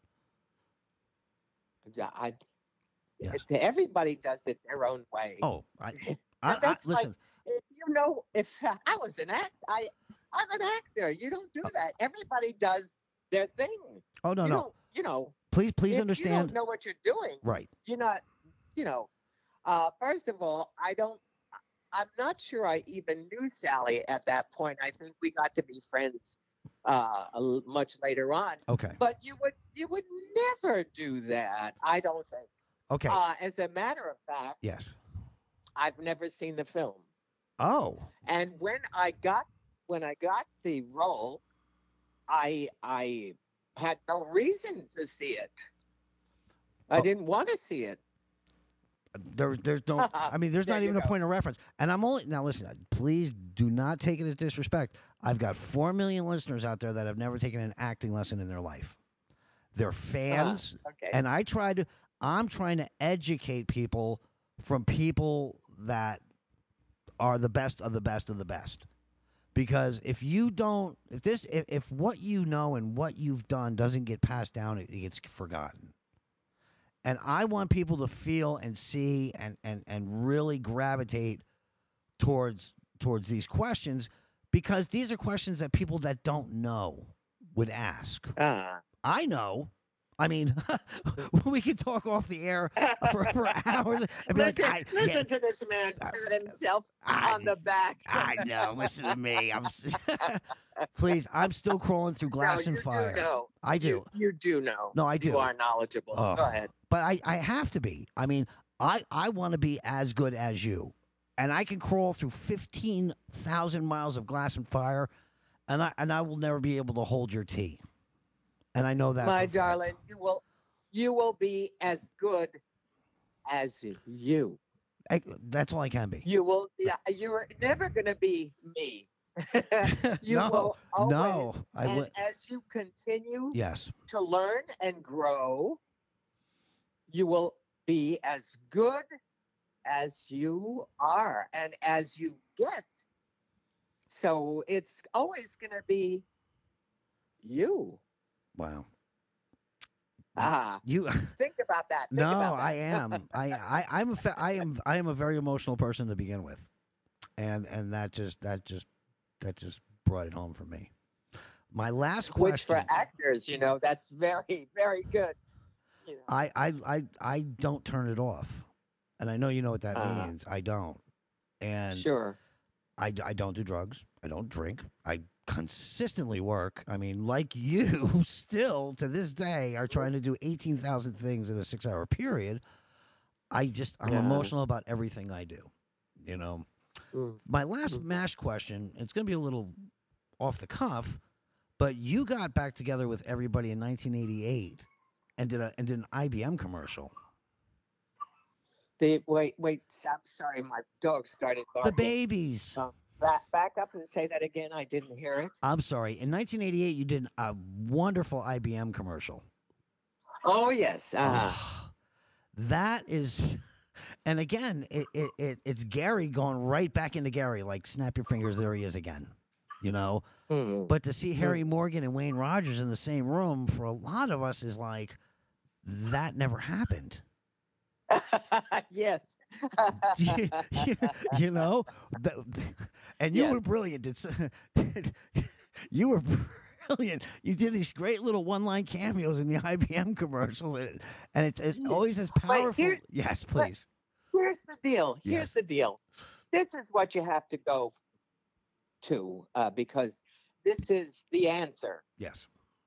Yeah, I, Yes. everybody does it their own way. Oh, I, And I, I that's like listen. if you know if I was an act I I'm an actor. You don't do that. Everybody does their thing. Oh no, You no. don't you know Please, please if you understand. don't know what you're doing, Right. you're not you know. Uh, first of all, I don't. I'm not sure I even knew Sally at that point. I think we got to be friends uh, a l- much later on. Okay. But you would you would never do that. I don't think. Okay. Uh, as a matter of fact, Yes. I've never seen the film. Oh. And when I got when I got the role, I I had no reason to see it. I Oh. didn't want to see it. There, there's no. I mean, there's There not you even a go. point of reference. And I'm only now. Listen, please do not take it as disrespect. I've got four million listeners out there that have never taken an acting lesson in their life. They're fans, Okay. and I try to. I'm trying to educate people from people that are the best of the best of the best. Because if you don't, if this, if, if what you know and what you've done doesn't get passed down, it, it gets forgotten. And I want people to feel and see and, and, and really gravitate towards towards these questions because these are questions that people that don't know would ask. Ah. I know. I mean, we could talk off the air for, for hours and be listen, like, I, listen yeah, to this man pat himself I- on the back. I know. Listen to me. I'm s- please. I'm still crawling through glass no, and you fire. Do know. I do. You, you do know. No, I do. You are knowledgeable. Oh, Go ahead. But I, I have to be. I mean, I, I want to be as good as you. And I can crawl through fifteen thousand miles of glass and fire, and I, and I will never be able to hold your tea. And I know that. My for a fact. darling, you will you will be as good as you. I, that's all I can be. You will yeah, you're never gonna be me. you no, will always no. I and would. as you continue Yes. to learn and grow, you will be as good as you are and as you get. So it's always going to be you. Wow. Ah, You. think about that. Think No, about that. I am. I, I, I'm a, fa- I am, I am a very emotional person to begin with, and and that just, that just, that just brought it home for me. My last question. Which for actors, you know, that's very, very good. You know. I, I, I, I don't turn it off, and I know you know what that Uh, means. I don't, and Sure. I, I don't do drugs. I don't drink. I consistently work. I mean, like you, still to this day are trying to do eighteen thousand things in a six-hour period. I just I'm Yeah. emotional about everything I do. You know, Mm. my last MASH question. It's going to be a little off the cuff, but you got back together with everybody in nineteen eighty-eight and did a and did an I B M commercial. The, wait, wait. I'm sorry. My dog started barking. The babies. Um, back, back up and say that again. I didn't hear it. I'm sorry. In nineteen eighty-eight, you did a wonderful I B M commercial. Oh yes. Uh-huh. Oh, that is, and again, it, it, it it's Gary going right back into Gary. Like, snap your fingers, there he is again. You know, Mhm. but to see Harry Morgan and Wayne Rogers in the same room for a lot of us is like that never happened. Yes. you, you, you know, The- and you Yes. were brilliant. It's, you were brilliant. You did these great little one-line cameos in the I B M commercials, and, and it's, it's always as powerful. here- Yes, please. Here's the deal. Here's Yes. the deal. This is what you have to go to uh, because this is the answer. Yes.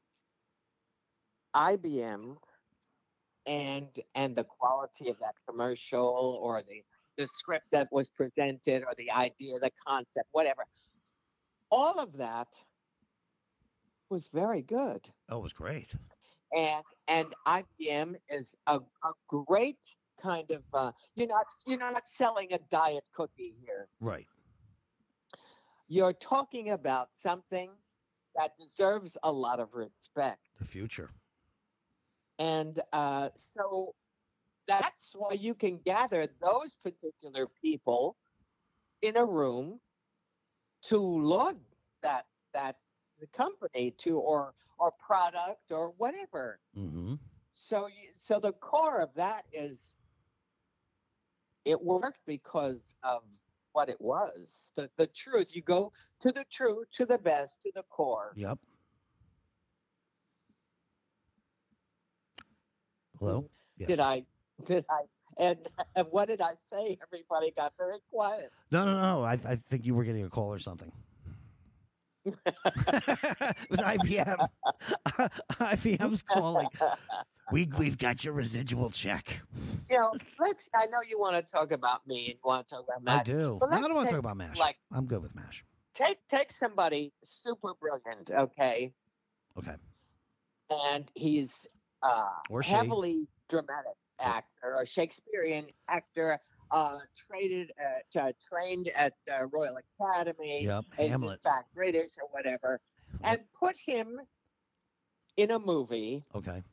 I B M and and the quality of that commercial or the the script that was presented or the idea, the concept, whatever. All of that was very good. Oh, it was great. And and I B M is a, a great kind of uh, you're not you're not selling a diet cookie here. Right. You're talking about something that deserves a lot of respect. The future. And uh, so that's why you can gather those particular people in a room to laud that that the company to or or product or whatever. Mm-hmm. So you, so the core of that is it worked because of what it was. The the truth. You go to the truth, to the best, to the core. Yep. Hello? Yes. Did I did I and, and what did I say? Everybody got very quiet. No, no, no. I, I think you were getting a call or something. It was I B M. I B M's calling. We, we've got your residual check. You know, let's I know you want to talk about me and you want to talk about I Matt. do. But No, I let's don't want to take, talk about MASH. like- I'm good with MASH. Take take somebody super brilliant, okay? Okay. And he's uh Or she. heavily dramatic actor or Shakespearean actor, uh traded at, uh, trained at uh, Royal Academy. Yep. is Hamlet. in fact British or whatever, and put him in a movie Okay.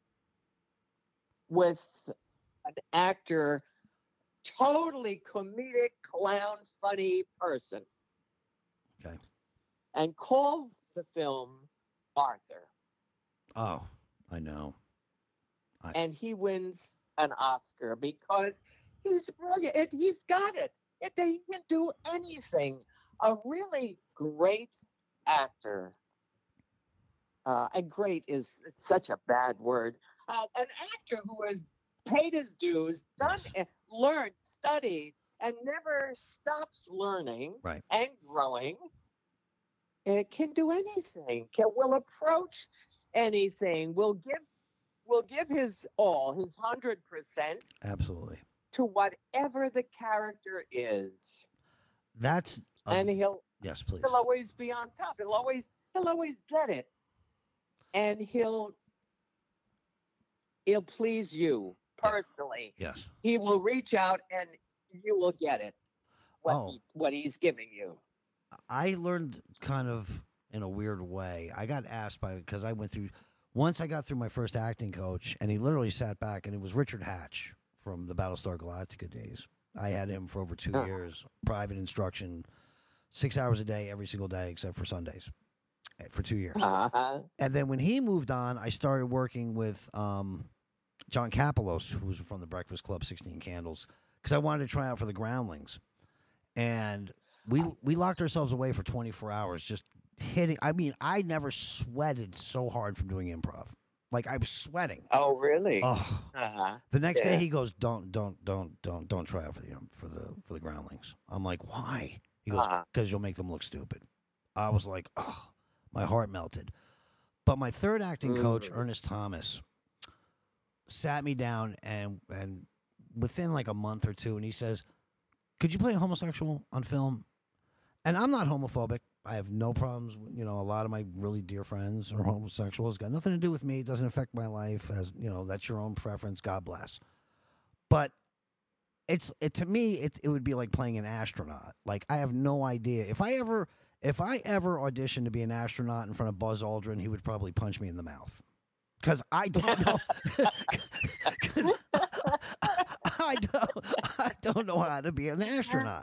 with an actor, totally comedic, clown, funny person, Okay. and call the film Arthur, Oh, I know. I- and he wins an Oscar because he's brilliant. It, he's got it. It, he can do anything. A really great actor. Uh, and great is it's such a bad word. Uh, an actor who has paid his dues, done, Yes. eh, learned, studied, and never stops learning Right. and growing. It can do anything. Can will approach anything. Will give will give his all, his hundred percent Absolutely. to whatever the character is, That's. A, and he'll yes, please. he'll always be on top. He'll always he'll always get it, and he'll he'll please you Yeah. personally. Yes. He will reach out, and you will get it. What Oh. he, what he's giving you. I learned kind of in a weird way. I got asked by because I went through once I got through my first acting coach, and he literally sat back, and it was Richard Hatch from the Battlestar Galactica days. I had him for over two Uh. years, private instruction, six hours a day, every single day except for Sundays, eh, for two years. Uh-huh. And then when he moved on, I started working with um, John Kapelos, who was from the Breakfast Club, sixteen Candles, because I wanted to try out for the Groundlings. And we we locked ourselves away for twenty-four hours, just hitting. I mean, I never sweated so hard from doing improv. Like, I was sweating. Oh, really? Oh, Uh-huh. the next day Yeah. he goes, "Don't, don't, don't, don't, don't try out for the um, for the for the Groundlings." I'm like, "Why?" He goes, Uh-huh. "Because you'll make them look stupid." I was like, "Oh," my heart melted. But my third acting coach, Mm. Ernest Thomas, sat me down and and within like a month or two, and he says, "Could you play a homosexual on film?" And I'm not homophobic. I have no problems. with- You know, a lot of my really dear friends are homosexuals. Got nothing to do with me. It doesn't affect my life. As you know, that's your own preference. God bless. But it's it to me. It it would be like playing an astronaut. Like, I have no idea if I ever if I ever auditioned to be an astronaut in front of Buzz Aldrin, he would probably punch me in the mouth. because I don't know. Because I don't, I don't know how to be an astronaut.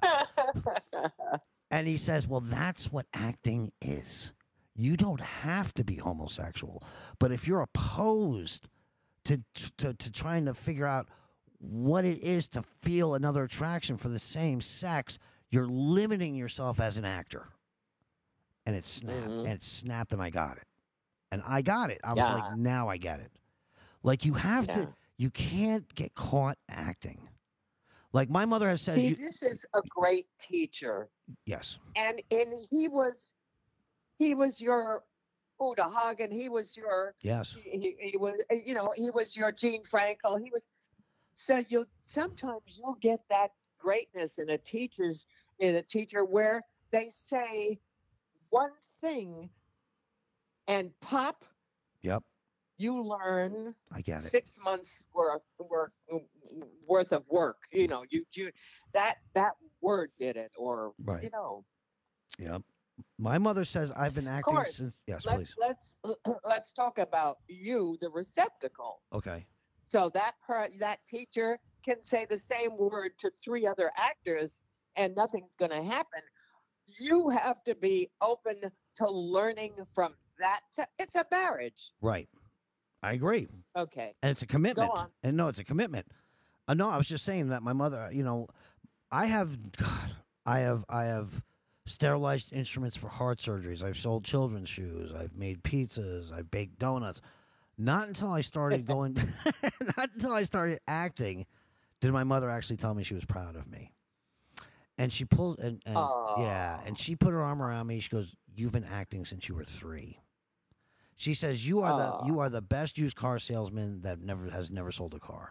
And he says, well, that's what acting is. You don't have to be homosexual. But if you're opposed to, to, to trying to figure out what it is to feel another attraction for the same sex, you're limiting yourself as an actor. And it snapped. Mhm. And it snapped, and I got it. And I got it. I was Yeah. like, now I get it. Like, you have Yeah. to, you can't get caught acting. Like, my mother has said, See, you, this is a great teacher, yes, and and he was he was your Uta Hagen. He was your yes, he, he, he was you know he was your Gene Frankel. He was so you sometimes you'll get that greatness in a teacher's in a teacher where they say one thing and pop yep, you learn I get it. six months worth work worth of work. You know, you you that that word did it, or Right. you know. Yep. My mother says I've been Of acting course, since. Yes, let's please. let's let's talk about you, the receptacle. Okay. So that per, that teacher can say the same word to three other actors, and nothing's going to happen. You have to be open to learning from that. So it's a marriage. Right. I agree. Okay. And it's a commitment. on. And no, it's a commitment. Uh, no, I was just saying that my mother, you know, I have, God, I have, I have sterilized instruments for heart surgeries. I've sold children's shoes. I've made pizzas. I've baked donuts. Not until I started going, not until I started acting, did my mother actually tell me she was proud of me. And she pulled, and, and yeah, and she put her arm around me. She goes, "You've been acting since you were three." She says, "You are Aw. the you are the best used car salesman that never has never sold a car."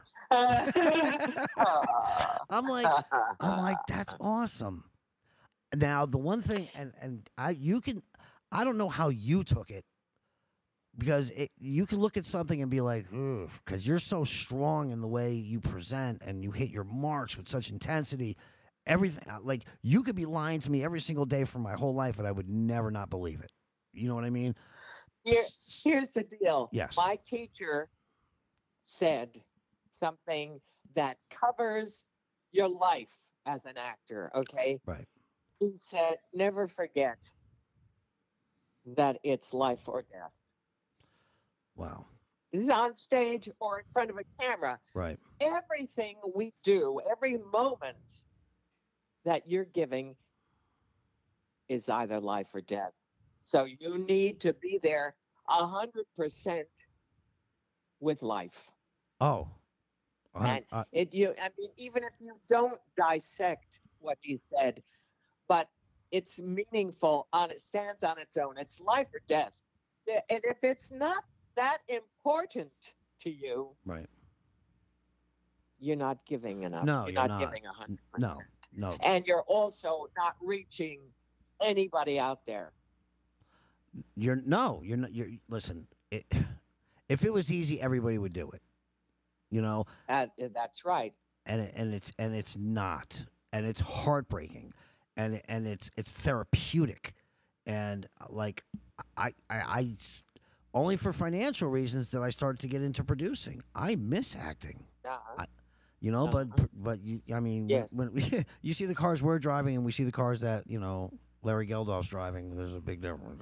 I'm like, I'm like, that's awesome. Now, the one thing, and and I, you can, I don't know how you took it, because it, you can look at something and be like, because you're so strong in the way you present and you hit your marks with such intensity. Everything, like, you could be lying to me every single day for my whole life, and I would never not believe it. You know what I mean? Here, here's the deal. Yes. My teacher said something that covers your life as an actor, okay? Right. He said, never forget that it's life or death. Wow. This is on stage or in front of a camera. Right. Everything we do, every moment that you're giving is either life or death. So you need to be there a hundred percent with life. Oh. A hundred- And uh, it you I mean, even if you don't dissect what he said, but it's meaningful on it stands on its own. It's life or death. Yeah, and if it's not that important to you, right. you're not giving enough. No, you're, you're not, not. giving a hundred No. percent. No. And you're also not reaching anybody out there. You're no. You're not. You're listen. It, if it was easy, everybody would do it. You know. Uh, that's right. and it, and it's and it's not, and it's heartbreaking, and and it's it's therapeutic, and like I I, I s- only for financial reasons that I started to get into producing. I miss acting, Uh-huh. you know, but Uh-huh. but you, I mean, Yes. when, when you see the cars we're driving and we see the cars that you know Larry Geldof's driving, there's a big difference.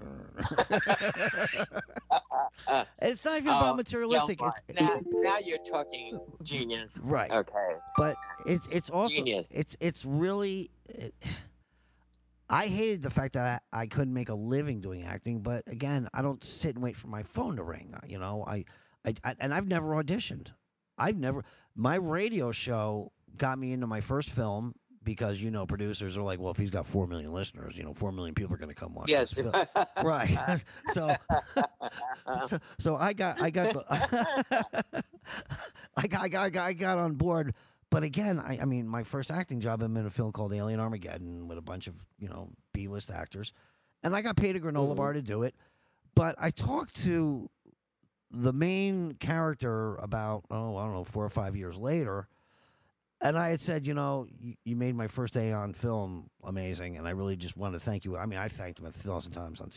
It's not even Oh, about materialistic. yeah, It's, now, now you're talking genius. Right. Okay. but it's it's also Genius. it's it's really it, I hated the fact that I, I couldn't make a living doing acting, but again, I don't sit and wait for my phone to ring. You know, I, I, I and I've never auditioned. I've never my radio show got me into my first film because you know producers are like, well, if he's got four million listeners, you know, four million people are going to come watch Yes. this film, right? so, so, so I got I got the I got I got I got I got on board. But again, I, I mean, my first acting job, I'm in a film called Alien Armageddon with a bunch of, you know, B-list actors. And I got paid a granola Mhm. bar to do it. But I talked to the main character about, oh, I don't know, four or five years later. And I had said, you know, you, you made my first day on film amazing. And I really just wanted to thank you. I mean, I thanked him a thousand times on set.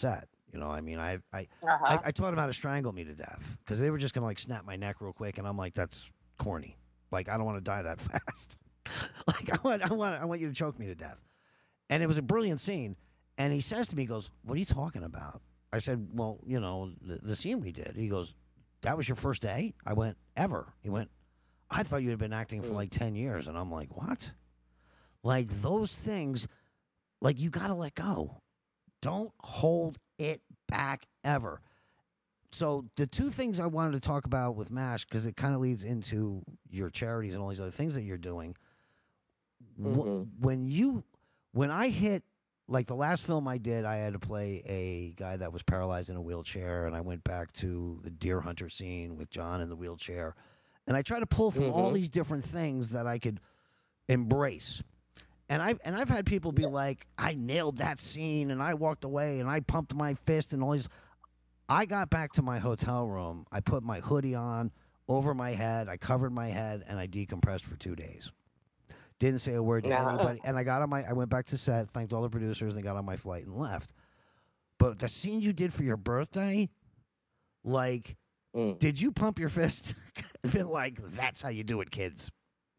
You know, I mean, I I, Uh I, huh. I taught them how to strangle me to death because they were just gonna like snap my neck real quick, and I'm like, that's corny. Like, I don't want to die that fast. like, I want, I want, I want you to choke me to death. And it was a brilliant scene. And he says to me, he goes, "What are you talking about?" I said, "Well, you know, the, the scene we did." He goes, "That was your first day?" I went, "Ever." He went, "I thought you had been acting for Mm. like ten years." And I'm like, "What?" Like, those things, like, you got to let go. Don't hold it back ever. So, the two things I wanted to talk about with MASH, because it kind of leads into your charities and all these other things that you're doing. Wh- Hmm. When you, when I hit, like the last film I did, I had to play a guy that was paralyzed in a wheelchair, and I went back to the deer hunter scene with John in the wheelchair, and I tried to pull from all Hmm. these different things that I could embrace. And I've and I've had people be like, "I nailed that scene," and I walked away, and I pumped my fist, and all these. I got back to my hotel room. I put my hoodie on over my head. I covered my head, and I decompressed for two days. Didn't say a word to Yeah. anybody. And I got on my. I went back to set, thanked all the producers, and got on my flight and left. But the scene you did for your birthday, like, Mm. did you pump your fist? Been like, that's how you do it, kids.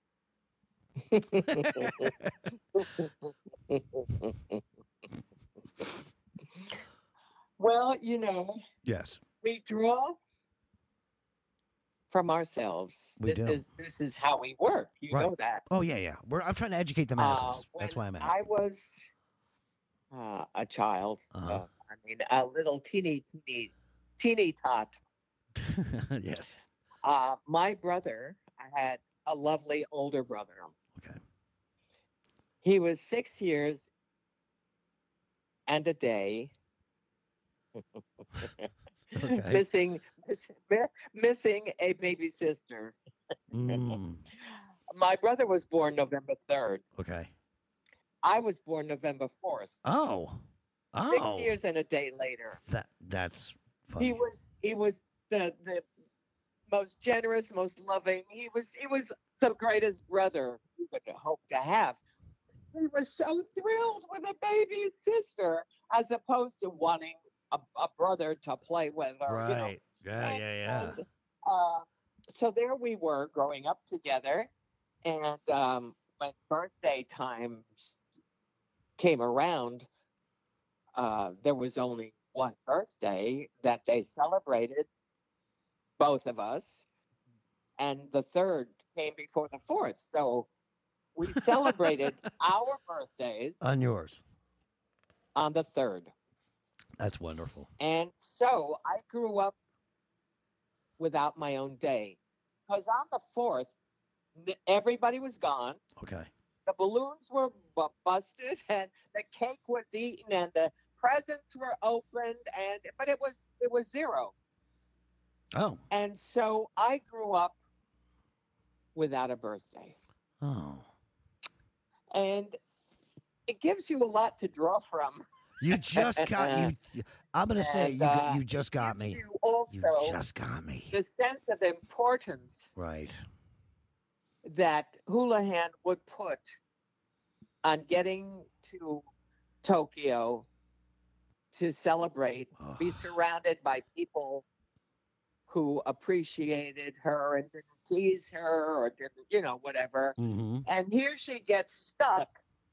Well, you know, Yes, we draw from ourselves. we This do. is this is how we work. You Right. know that. Oh yeah, yeah. We're. I'm trying to educate the Uh, masses. when That's why I'm I asking. was uh, a child, Uh-huh. uh, I mean, a little teeny, teeny, teeny tot. yes. Uh, my brother, I had a lovely older brother. Okay. He was six years and a day Okay. missing, miss, mi- missing a baby sister. Mm, My brother was born November third. okay. I was born November fourth. Oh. Six Oh. years and a day later. That that's He funny. was he was the the most generous, most loving. He was he was the greatest brother you could hope to have. He was so thrilled with a baby sister as opposed to wanting a, a brother to play with or you know. Right. Yeah. And, Yeah. Yeah. and uh, so there we were growing up together, and um, when birthday times came around, uh, there was only one birthday that they celebrated, both of us, and the third came before the fourth. So we celebrated our birthdays On yours. on the third. That's wonderful. And so I grew up without my own day. Because on the fourth, n- everybody was gone. Okay. The balloons were bu- busted and the cake was eaten and the presents were opened and but it was it was zero. Oh. And so I grew up without a birthday. Oh. And it gives you a lot to draw from. You just got you. I'm gonna say And, you got, uh, you just got gives me. you You also just got me. the sense of importance Right. that Houlihan would put on getting to Tokyo to celebrate, be Oh. surrounded by people who appreciated her and didn't tease her or didn't, you know, whatever. Mm-hmm. And here she gets stuck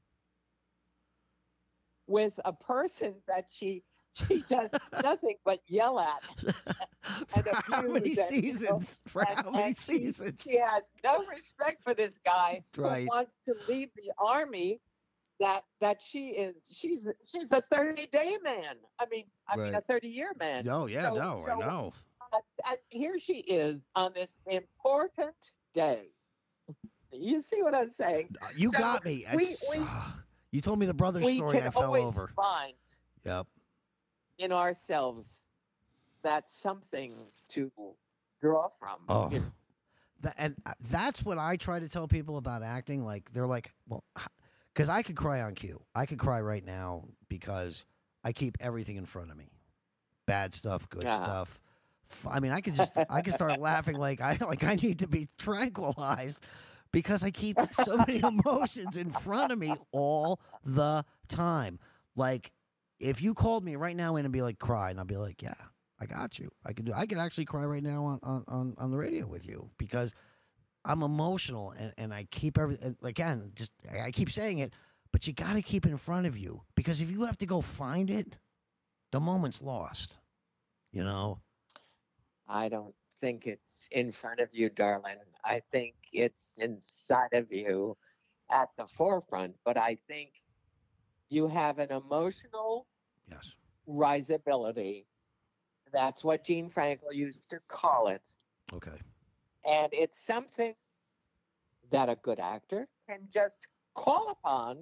with a person that she she does nothing but yell at. For And how many abuse and, you know, seasons? For and, how many and she, seasons? she has no respect for this guy Right. who wants to leave the army that that she is she's she's a thirty day man. I mean I mean a Right. thirty year man. No. Yeah. So- no. I so, know. uh, and here she is on this important day. You see what I'm saying? Uh, You So got me. we- It's- we- ah, you told me the brother We story. can I fell always over. find Yep. in ourselves that something to draw from. Oh. you know. Tha- and uh, that's what I try to tell people about acting. Like, they're like, well, because I could cry on cue. I could cry right now because I keep everything in front of me. Bad stuff, good Uh-huh. stuff. F- I mean, I could just, I could start laughing like I, like I need to be tranquilized because I keep so many emotions in front of me all the time. Like, if you called me right now in and be like, cry, and I'll be like, yeah, I got you. I could do. I could actually cry right now on on on, on the radio with you because I'm emotional and, and I keep everything. Again, just I keep saying it, but you got to keep it in front of you because if you have to go find it, the moment's lost. You know. I don't think it's in front of you, darling. I think it's inside of you at the forefront. But I think you have an emotional Yes. risability. That's what Gene Frankel used to call it. Okay. And it's something that a good actor can just call upon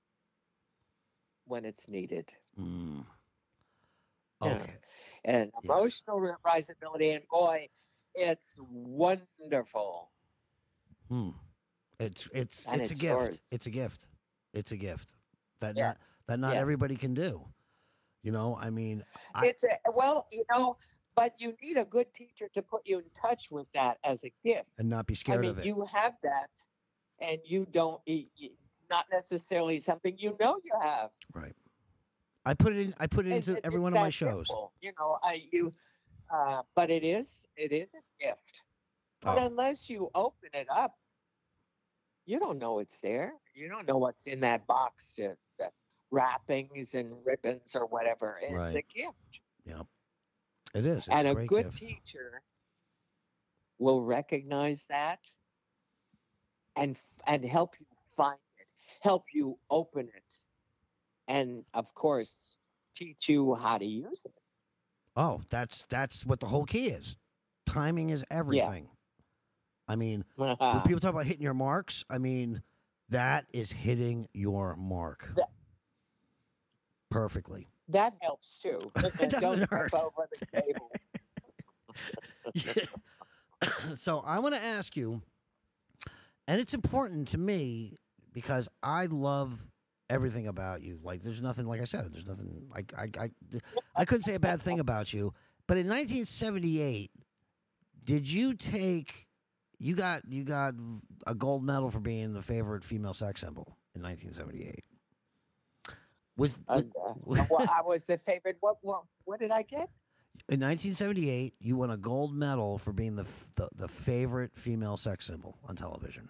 when it's needed. Mm. Yeah. Okay. And Yes. emotional ri- risability, and boy, it's wonderful. Hmm. It's it's And it's a it's gift. yours. It's a gift. It's a gift that Yeah. not that not Yeah. everybody can do. You know, I mean, I It's a, well, you know, but you need a good teacher to put you in touch with that as a gift. and not be I scared mean, of it. you have that, and you don't. y- y- Not necessarily something you know you have. Right. I put it in. I put it It, into it, every it's one of my that shows. simple, you know. I you, uh, but it is it is a gift. But Oh, unless you open it up, you don't know it's there. You don't know what's in that box, uh, the wrappings and ribbons or whatever. It's right. a gift, Yeah. It is. It's and a a great good gift. teacher will recognize that and f- and help you find it, help you open it, and of course, teach you how to use it. Oh, that's that's what the whole key is. Timing is Yeah. everything. I mean, when people talk about hitting your marks, I mean, that is hitting your mark that, perfectly. that helps too. It Don't doesn't step hurt. over the table. So I want to ask you, and it's important to me because I love everything about you. Like, there's nothing, like I said, there's nothing. I, I, I, I couldn't say a bad thing about you. But in nineteen seventy-eight, did you take? You got you got a gold medal for being the favorite female sex symbol in nineteen seventy-eight. Was, Uh, was uh, well, I was the favorite. What, what what did I get? in nineteen seventy-eight you won a gold medal for being the, f- the the favorite female sex symbol on television.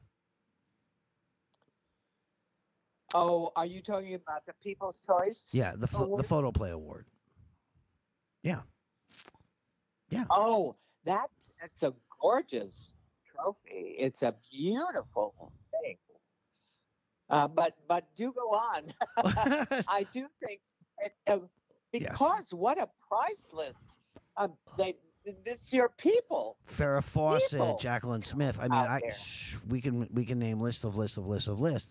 Oh, are you talking about the People's Choice? Yeah, the pho- the Award? photo play award. Yeah, yeah. Oh, that's that's a gorgeous trophy. It's a beautiful thing. Uh, but but do go on. I do think it, uh, Yes. because what a priceless. Uh, they this your people. Farrah Fawcett, People Jacqueline Smith. I mean, out I there. sh- we can we can name lists of lists of lists of lists.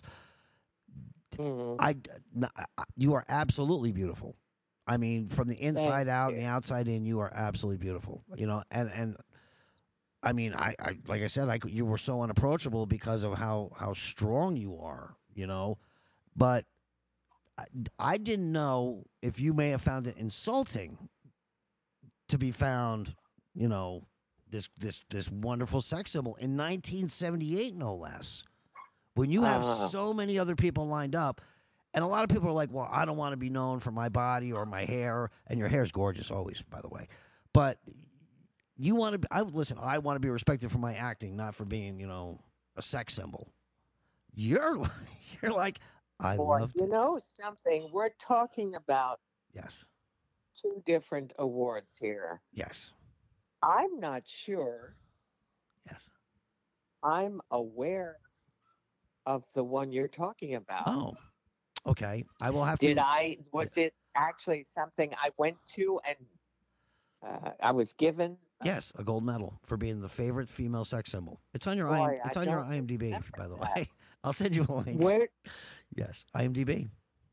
Mhm. I, n- I- you are absolutely beautiful. I mean, from the inside Thank out and you. the outside in, you are absolutely beautiful. You know, and and I mean, I, I like I said, I could- you were so unapproachable because of how how strong you are. You know, but I, I didn't know if you may have found it insulting to be found. You know, this this this wonderful sex symbol in nineteen seventy-eight, no less. When you have Uh, so many other people lined up, and a lot of people are like, "Well, I don't want to be known for my body or my hair," and your hair's gorgeous always, by the way. But you want to. Be, I listen. I want to be respected for my acting, not for being, you know, a sex symbol. You're like, you're like, I boy, loved you it. know something? We're talking about Yes, two different awards here. yes, I'm not sure yes. I'm aware of the one you're talking about. Oh, okay. I will have Did to. I, was it actually something I went to and uh, I was given? Yes, a gold medal for being the favorite female sex symbol. It's on your IM, Boy, I it's on your don't IMDb, remember by the that. way. I'll send you a link. Where, Yes, IMDb.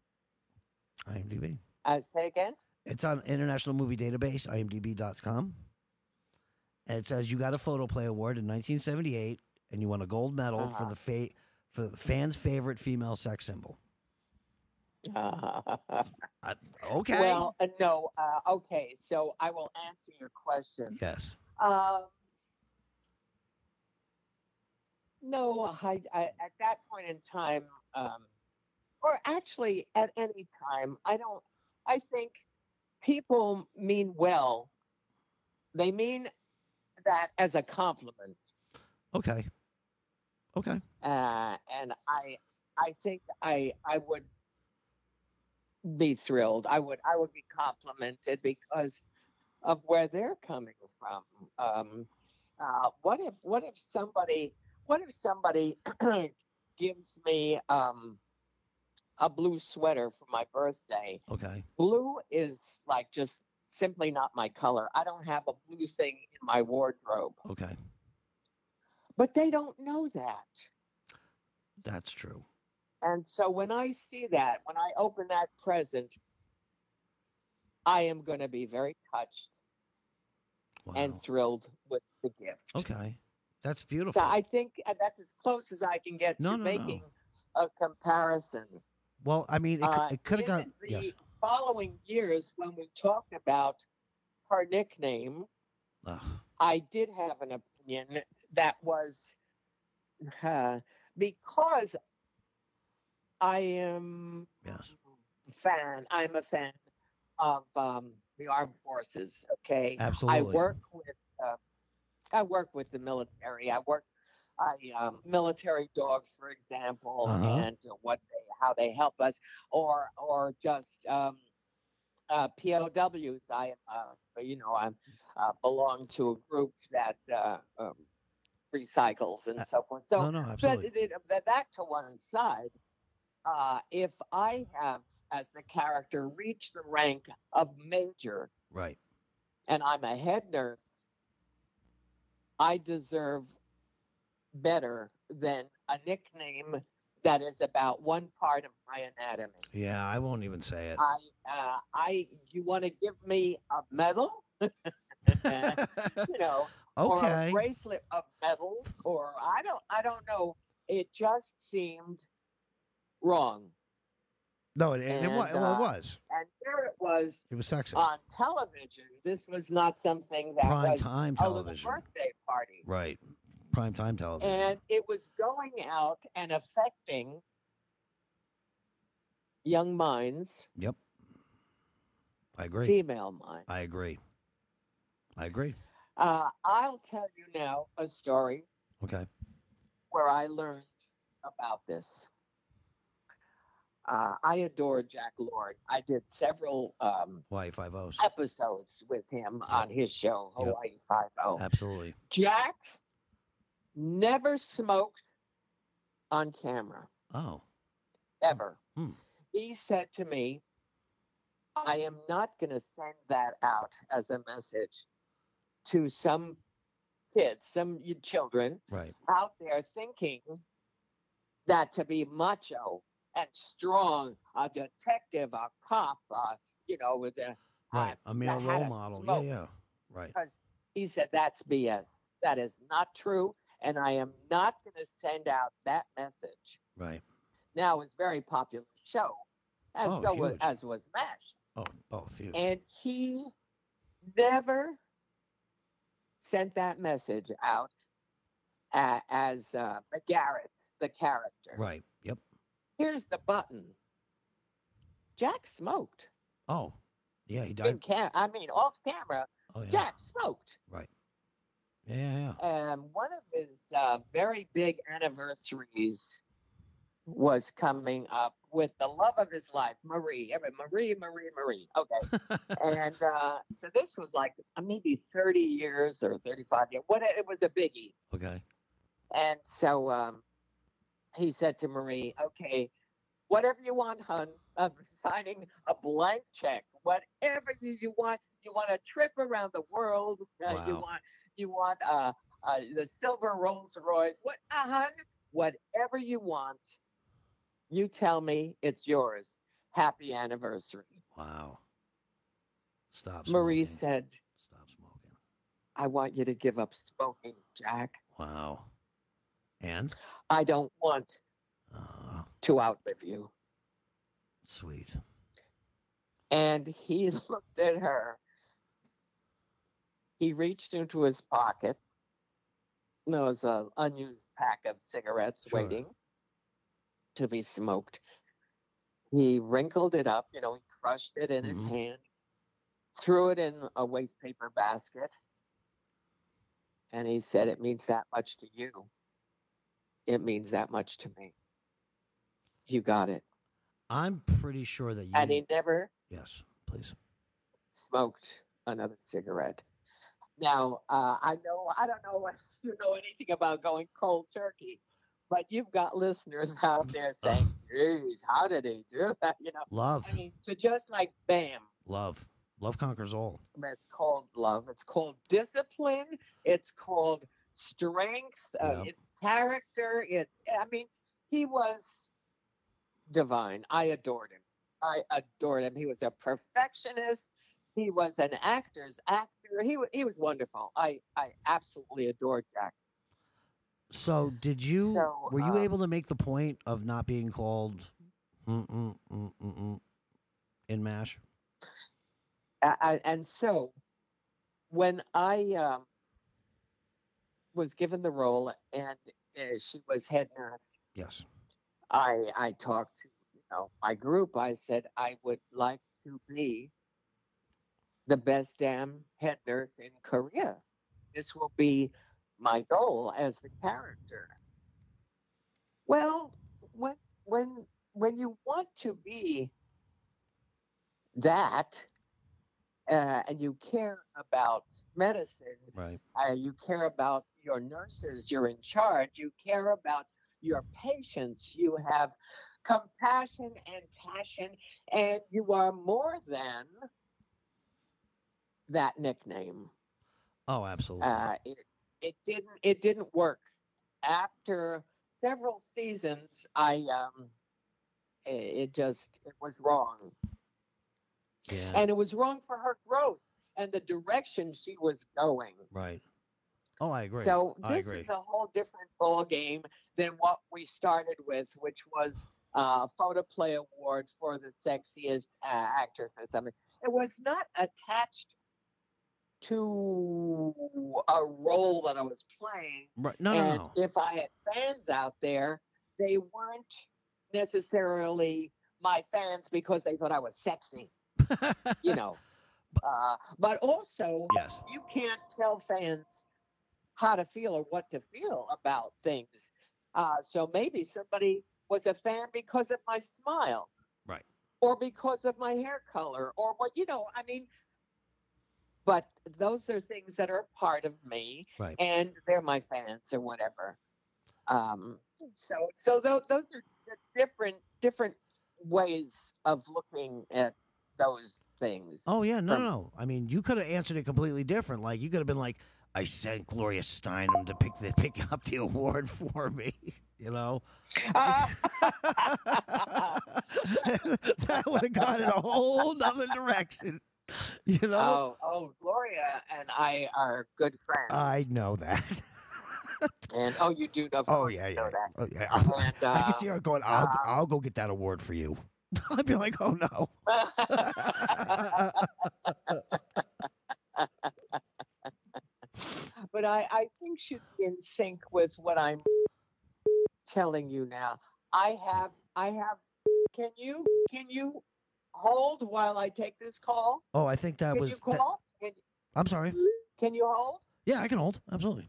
IMDb. uh, say again? It's on International Movie Database, I M D B dot com. And it says you got a photo play award in nineteen seventy-eight, and you won a gold medal for Uh-huh. the fa- for the fans' favorite female sex symbol. Uh, Uh, okay. Well, uh, no. Uh, okay, so I will answer your question. Yes. Um, no, I, I, at that point in time, um, or actually at any time, I don't. I think people mean well. They mean that as a compliment, Okay. Okay. uh, and I I think I I would be thrilled. I would I would be complimented because of where they're coming from. Um, uh, what if what if somebody what if somebody gives me um, a blue sweater for my birthday? Okay. Blue is like just simply not my color. I don't have a blue thing in my wardrobe, Okay. but they don't know that. That's true. And so when I see that, when I open that present, I am going to be very touched and Wow. thrilled with the gift. Okay. That's So beautiful. I think uh, that's as close as I can get No, to no, making no. a comparison. Well, I mean, it, cou- Uh, it could have in gone. the Yes. following years, when we talked about her nickname, Ugh. I did have an opinion that was uh, because I am Yes. a fan. I'm a fan of um, the armed forces. Okay, I Absolutely. work with uh, I work with the military. I work I um, military dogs, for example, Uh huh. and what they how they help us, or or just um, uh, P O Ws. I am, uh, you know, I uh, belong to a group that uh, um, recycles and so forth. No, So, no, but absolutely. it, it- that that to one side. Uh, if I have, as the character, reached the rank of major, Right. and I'm a head nurse, I deserve better than a nickname that is about one part of my anatomy. Yeah, I won't even say it. I, uh, I, you want to give me a medal, you know, or a Okay. bracelet of medals, or I don't, I don't know. It just seemed wrong, No, it, it, it, wa- and well, it uh, was. and here it was It was sexist. on television. This was not something that Prime was time a little television. birthday party, Right. Prime time television. and it was going out and affecting young minds, Yep. I agree. female minds. I agree. I agree. Uh, I'll tell you now a story Okay. where I learned about this. Uh, I adore Jack Lord. I did several um, Why five O's? episodes with him Yep. on his show, Yep. Hawaii Five O. Absolutely. Jack never smoked on camera, Oh. ever. Hmm. He said to me, I am not going to send that out as a message to some kids, some y- children Right. out there thinking that to be macho and strong, a detective, a cop, uh, you know, with a Right. uh, A male that had role a model. Yeah. smoke. Yeah. Right. Because he said that's B S. That is not true, and I am not going to send out that message. Right. Now, it's a very popular show, as Oh, so was huge. as was MASH, Oh, both huge. and he never sent that message out a- as uh, McGarrett, the character. Right. Yep. Here's the button. Jack smoked Oh. Yeah, he in died. cam. I mean, off camera. Oh yeah. Jack smoked, Right. Yeah. Yeah. yeah. and one of his uh, very big anniversaries was coming up with the love of his life, Marie. Every Marie, Marie, Marie. Okay, and uh, so this was like uh, maybe thirty years or thirty-five years. What it was a biggie, Okay. and so um, he said to Marie, "Okay, whatever you want, hun. I'm signing a blank check. Whatever you, you want. You want a trip around the world. Uh, you Wow. want you want uh, uh, the silver Rolls Royce. What, uh, hun? Whatever you want. You tell me it's yours. Happy anniversary." Wow. Stop Marie smoking. said, Stop smoking. "I want you to give up smoking, Jack. Wow. And? I don't want Uh, to outlive you." sweet. And he looked at her. He reached into his pocket. There was an unused pack of cigarettes Sure. waiting to be smoked. He wrinkled it up, you know, he crushed it in his Mhm. hand, threw it in a waste paper basket, and he said, "It means that much to you. It means that much to me. You got it." I'm pretty sure that And you. he never Yes, please. smoked another cigarette. Now, uh, I know I don't know if you know anything about going cold turkey, but you've got listeners out there saying, Ugh. "Geez, how did he do that?" You know, Love, I mean, to just like bam, love, love conquers all. it's called love. It's called discipline. It's called strength. Uh, Yeah. it's character. It's I mean, he was divine. I adored him. I adored him. He was a perfectionist. He was an actor's actor. He wa- he was wonderful. I I absolutely adored Jack. So, did you? So Were you um, able to make the point of not being called mm mm mm mm mm in Mash? I, I, and so when I um, was given the role and uh, she was head nurse, Yes. I I talked to you know my group. I said I would like to be the best damn head nurse in Korea. This will be my goal as the character. Well, when when when you want to be that uh, and you care about medicine, Right. uh, you care about your nurses, you're in charge, you care about your patients, you have compassion and passion, and you are more than that nickname. Oh, absolutely. Uh, it, it didn't it didn't work. After several seasons, I um, it, it just it was wrong, Yeah. and it was wrong for her growth and the direction she was going. Right. Oh, I agree. So I this is agree. a whole different ball game than what we started with, which was uh, Photoplay Award for the sexiest uh, actress or something. It was not attached to a role that I was playing. Right. No, no, And no. if I had fans out there, they weren't necessarily my fans because they thought I was sexy, you know. Uh, but also, Yes. you can't tell fans how to feel or what to feel about things. Uh, so maybe somebody was a fan because of my smile Right. or because of my hair color or what, you know, I mean, but those are things that are part of me Right. and they're my fans or whatever. Um, so, so those, those are the different, different ways of looking at those things Oh yeah. No, for no, me. no. I mean, you could have answered it completely different. Like you could have been like, "I sent Gloria Steinem to pick the pick up the award for me." You know. Uh, That would have gone in a whole nother direction. You know. oh, oh, Gloria and I are good I friends. know that. And oh, you do, of Oh course, yeah, you yeah. know that. Oh, yeah. I, And I can uh, see her going. I'll um, I'll go get that award for you. I'd be like, oh no. but I, I think should be in sync with what I'm telling you now. I have, I have. Can you, can you hold while I take this call? Oh, I think that Can you was that. call? Can, I'm sorry. can you hold? Yeah, I can hold. Absolutely.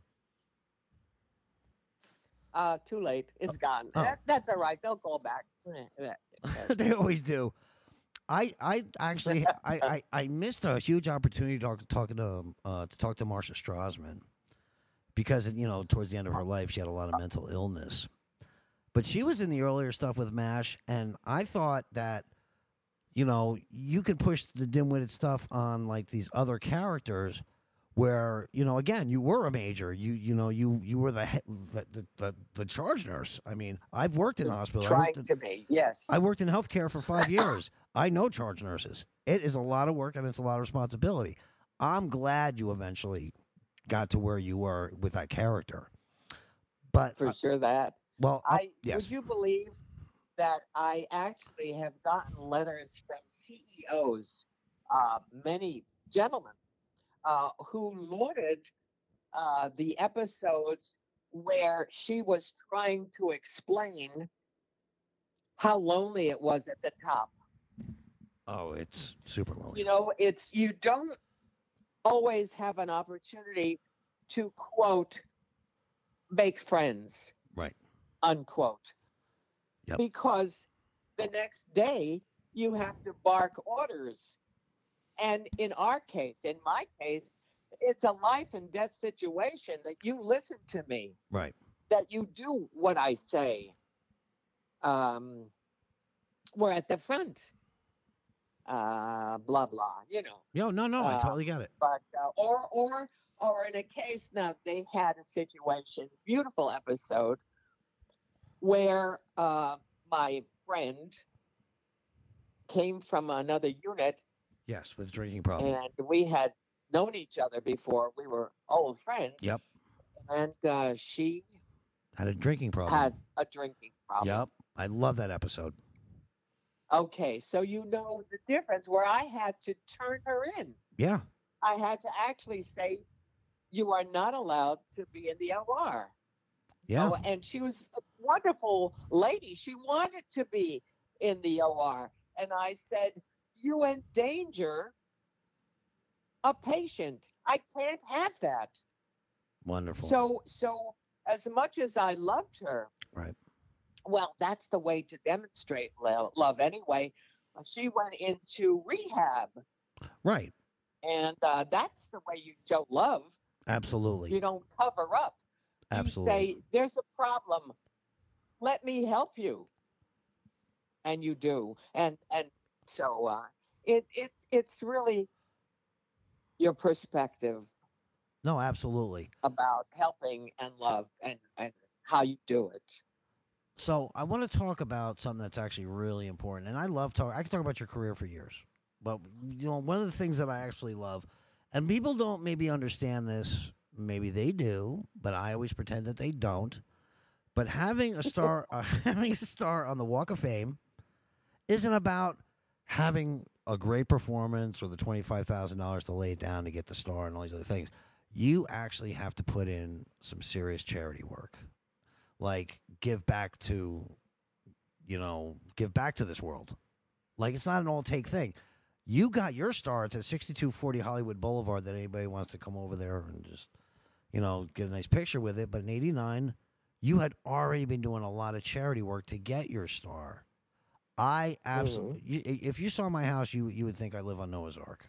Uh, too late. It's gone. Oh, That, that's all right. They'll call back. Eh, eh, eh. they always do. I I actually I, I, I missed a huge opportunity to talk talking to um, uh, to talk to Marsha Strasman because you know towards the end of her life she had a lot of mental illness. But she was in the earlier stuff with MASH, and I thought that you know you could push the dim-witted stuff on like these other characters where you know again you were a major you you know you you were the he- the, the the the charge nurse. I mean, I've worked in the hospital. I Trying worked in to be. Yes. I worked in healthcare for five years. I know charge nurses. It is a lot of work and it's a lot of responsibility. I'm glad you eventually got to where you were with that character. But For uh, sure that. well, uh, I would yes. you believe that I actually have gotten letters from C E Os, uh, many gentlemen, uh, who lauded uh, the episodes where she was trying to explain how lonely it was at the top. Oh, it's super lonely. You know, it's you don't always have an opportunity to quote make friends, Right. unquote, Yep. because the next day you have to bark orders. And in our case, in my case, it's a life and death situation that you listen to me, Right. that you do what I say. Um, we're at the front, uh, blah blah, you know. Yo, no, no, I Um, totally got it. but uh, or or or in a case now they had a situation, beautiful episode where uh, my friend came from another unit Yes, with drinking problem. and we had known each other before. We were old friends, Yep. and uh, she Had a drinking problem. had a drinking problem. Yep. I love that episode. Okay, so you know the difference where I had to turn her in. Yeah. I had to actually say, you are not allowed to be in the O R. Yeah. Oh, and she was a wonderful lady. She wanted to be in the O R. And I said, you endanger a patient. I can't have that. Wonderful. So, so as much as I loved her, Right. well, that's the way to demonstrate lo- love anyway. Uh, She went into rehab, Right. and uh, that's the way you show love. Absolutely. You don't cover up. You Absolutely. say, there's a problem. Let me help you. And you do. And and so uh, it it's it's really your perspective No, absolutely. about helping and love and, and how you do it. So I want to talk about something that's actually really important, and I love talk. I can talk about your career for years, but you know, one of the things that I actually love, and people don't maybe understand this. Maybe they do, but I always pretend that they don't. But having a star, uh, having a star on the Walk of Fame, isn't about having a great performance or the twenty five thousand dollars to lay it down to get the star and all these other things. You actually have to put in some serious charity work, like give back to, you know, give back to this world. Like it's not an all take thing. You got your star. It's at sixty-two forty Hollywood Boulevard that anybody wants to come over there and just, you know, get a nice picture with it. But in eighty-nine, you had already been doing a lot of charity work to get your star. I absolutely, if you saw my house, you you would think I live on Noah's Ark.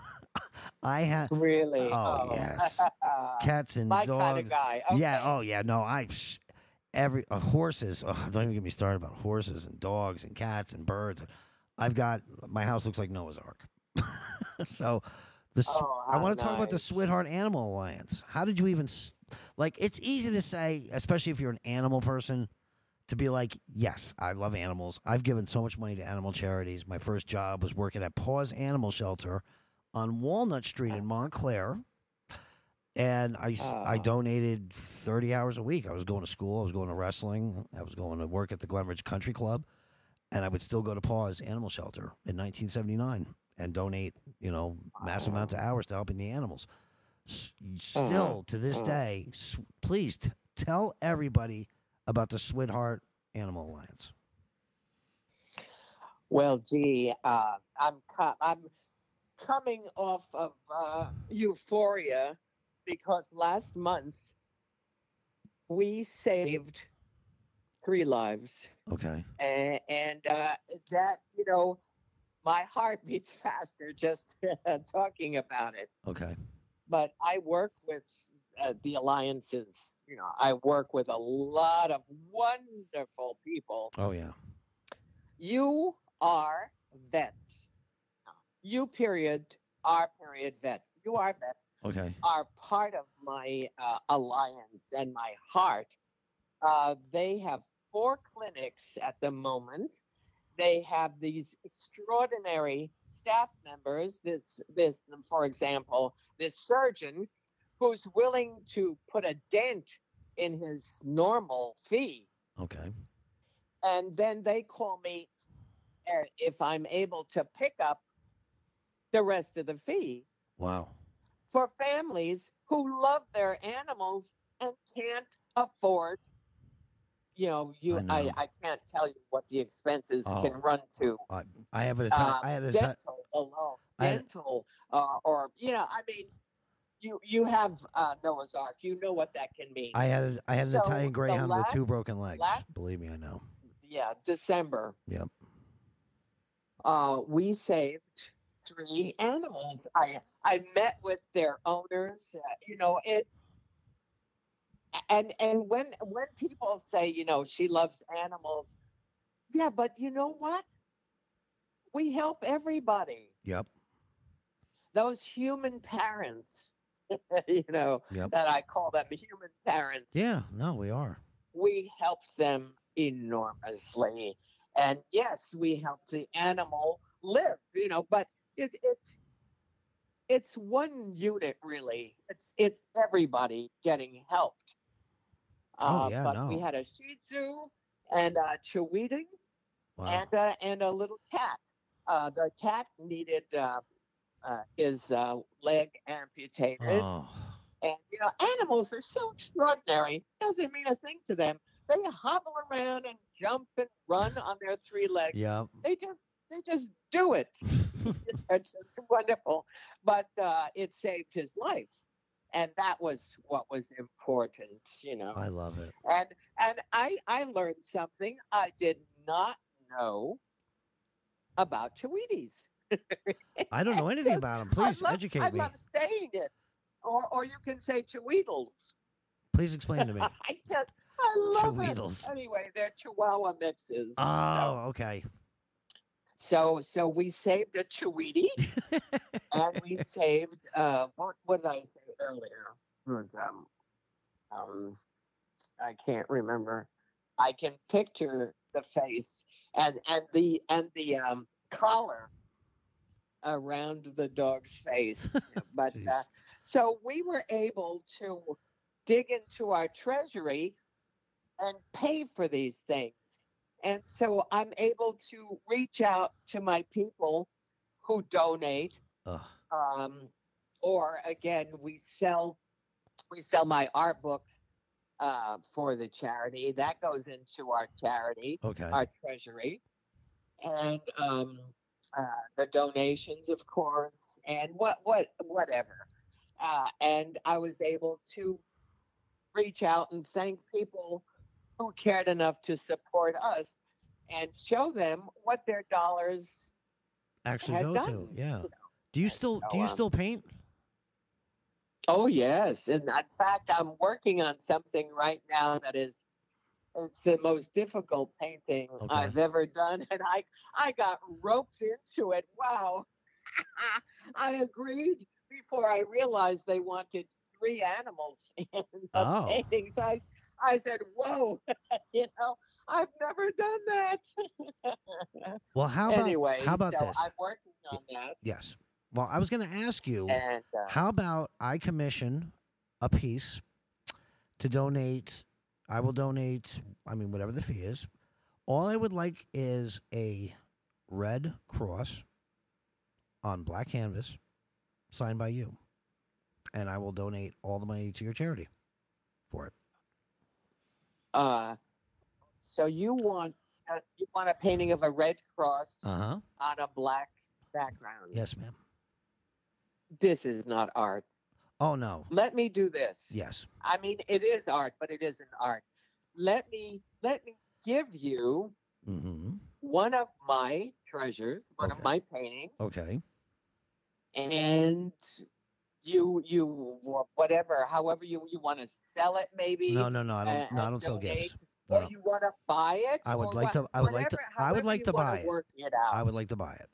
I had, Really? oh, yes, cats and My dogs. kind of guy. Yeah, Okay. oh yeah, no, I psh, every uh, horses. Oh, don't even get me started about horses and dogs and cats and birds. I've got my house looks like Noah's Ark. So the s- Oh, I how want to talk about the nice. Sweetheart Animal Alliance. How did you even s- like? It's easy to say, especially if you're an animal person, to be like, yes, I love animals. I've given so much money to animal charities. My first job was working at Paws Animal Shelter on Walnut Street in Montclair. And I, s- I Oh. donated thirty hours a week. I was going to school. I was going to wrestling. I was going to work at the Glenridge Country Club. And I would still go to Paws Animal Shelter in nineteen seventy-nine and donate, you know, massive amounts of hours to helping the animals. S- Uh-huh. Still, to this Uh-huh. day, s- please t- tell everybody about the Sweetheart Animal Alliance. Well, gee, uh, I'm co- I'm coming off of uh, euphoria because last month we saved three lives, Okay. and, and uh, that you know my heart beats faster just talking about it. Okay. But I work with uh, the alliances. You know, I work with a lot of wonderful people. Oh, yeah. You are vets. You period are period vets. You are vets Okay. are part of my uh, alliance and my heart. Uh, they have four clinics at the moment. They have these extraordinary staff members. This, this, for example, this surgeon who's willing to put a dent in his normal fee, Okay. and then they call me uh, if I'm able to pick up the rest of the fee Wow. for families who love their animals and can't afford you know, you I I, know. I, can't tell you what the expenses can Oh, run to. I, I have an Italian. Um, I had an Italian. dental alone, I had, dental, uh, or you know, I mean, you you have uh, Noah's Ark. You know what that can mean. I had a, I had an So Italian the greyhound with two last broken legs. last Believe me, I know. yeah December, Yep. uh, we saved three animals. I I met with their owners. Uh, you know it. And and when when people say, you know, she loves animals, yeah, but you know what? We help everybody. Yep. Those human parents, you know, Yep. that I call them human parents, Yeah. No, we are. we help them enormously. And yes, we help the animal live, you know, but it, it's it's one unit really. It's it's everybody getting helped. Oh Uh, yeah. but we No. had a Shih Tzu and a Chiweeding Wow. and uh, and a little cat. Uh, the cat needed uh, uh, his uh, leg amputated, Oh. and you know animals are so extraordinary. Doesn't mean a thing to them. They hobble around and jump and run on their three legs. Yep. They just they just do it. It's just wonderful. But uh, it saved his life, and that was what was important, you know. I love it. And and I I learned something I did not know about Tweeties. I don't know anything about him. Please I love, educate I me. love saying it, or or you can say Tweedles. Please explain to me. I just I love Tweedles. it. Anyway, they're Chihuahua mixes. So Oh, okay. so so we saved a Tweety, and we saved uh what what did I say earlier? It was um um I can't remember. I can picture the face and and the and the um collar around the dog's face. But Jeez. uh, so we were able to dig into our treasury and pay for these things. And so I'm able to reach out to my people who donate. Ugh. Um, or again, we sell we sell my art books uh, for the charity. That goes into our charity, Okay. our treasury, and um, uh, the donations, of course, and what what whatever. Uh, and I was able to reach out and thank people who cared enough to support us and show them what their dollars Actually, had go done. to. Yeah. You know. Do you still do So, you um, still paint? Oh yes, and in fact, I'm working on something right now that is it's the most difficult painting Okay. I've ever done, and I I got roped into it. Wow, I agreed before I realized they wanted three animals in the Oh. painting. So I, I said, "Whoa, you know, I've never done that." Well, how about Anyway, how about so this? I'm working on that, Yes. Well, I was going to ask you, and uh, how about I commission a piece to donate? I will donate, I mean, whatever the fee is. All I would like is a red cross on black canvas signed by you. And I will donate all the money to your charity for it. uh, so you want uh, you want a painting of a red cross Uh huh. on a black background. Yes, ma'am. This is not art. Oh, no. Let me do this. Yes. I mean, it is art, but it isn't art. Let me let me give you Mm hmm. one of my treasures, one Okay. of my paintings, Okay. and you you wha- whatever, however you you want to sell it, maybe, No, no, no. I uh, don't. No, I and don't sell donate, gifts. No, or no. you want to buy it, I would or like what, to. I would like to. whatever, I would however like you to wanna buy it. work it out. I would like to buy it.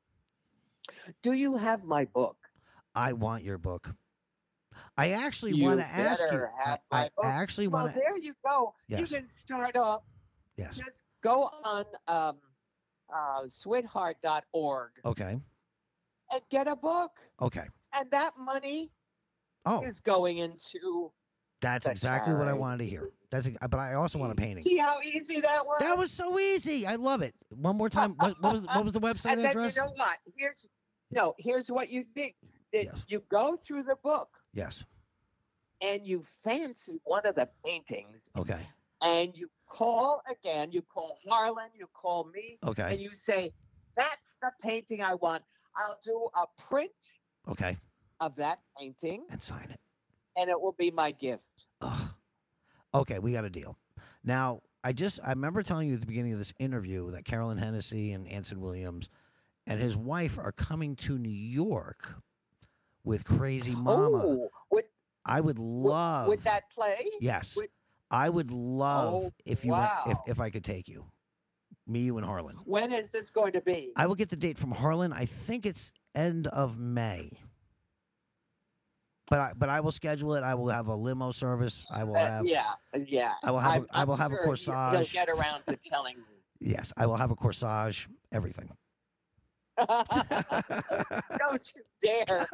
Do you have my book? I want your book. I actually You want to ask you. better I, have I my book. actually Well, want to. there you go. Yes. You can start off. Yes. Just go on um, uh, sweetheart dot org Okay. and get a book. Okay. And that money Oh, is going into that's the exactly what I charity. wanted to hear. That's. ex- But I also want a painting. See how easy that was? That was so easy. I love it. One more time. What, what was what was the website And then address? you know what? Here's no. Here's what you do. That Yes. You go through the book Yes. and you fancy one of the paintings, Okay. and you call again. You call Harlan. You call me, Okay. and you say, "That's the painting I want." I'll do a print Okay. of that painting, And sign it. and it will be my gift. Ugh. Okay, we got a deal. Now, I just I remember telling you at the beginning of this interview that Carolyn Hennessy and Anson Williams and his wife are coming to New York with Crazy Mama. Oh, would I would would, love would that play? Yes. Would, I would love Oh, if you went, if, wow. if I could take you. Me, you and Harlan. when is this going to be? I will get the date from Harlan. I think it's end of May. But I but I will schedule it. I will have a limo service. I will Uh, have yeah, yeah. I will have a- I'm, I I'm will have a sure corsage. He'll get around to telling me. yes, I will have a corsage, everything. Don't you dare.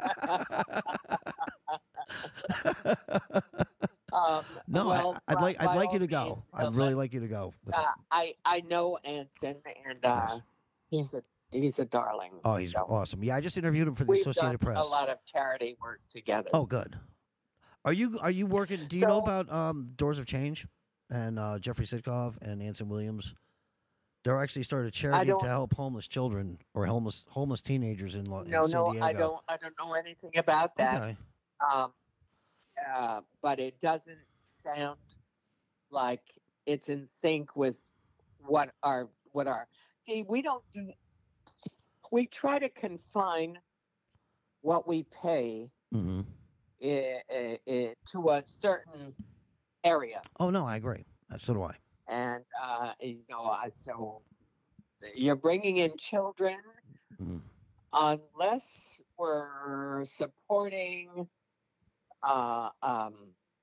um, no, well, I, I'd by- like I'd by like all you to go. means, I'd uh, really let- like you to go. With Uh, I I know Anson, and uh, Yes. he's a he's a darling. oh, he's so awesome. Yeah, I just interviewed him for the we've Associated done Press. a lot of charity work together. Oh, good. Are you are you working? Do you know So- about um, Doors of Change and uh, Jeffrey Sitkoff and Anson Williams? They're actually started a charity don't- to help homeless children or homeless homeless teenagers in, Lo- no, in San no, Diego. I don't I don't know anything about that. Okay. Um, uh, but it doesn't sound like it's in sync with what our what our see. We don't do. We try to confine what we pay hmm i- i- i- to a certain area, Oh no, I agree. Uh, So do I. and uh, you know, uh, so you're bringing in children Mhm. unless we're supporting. Uh, um,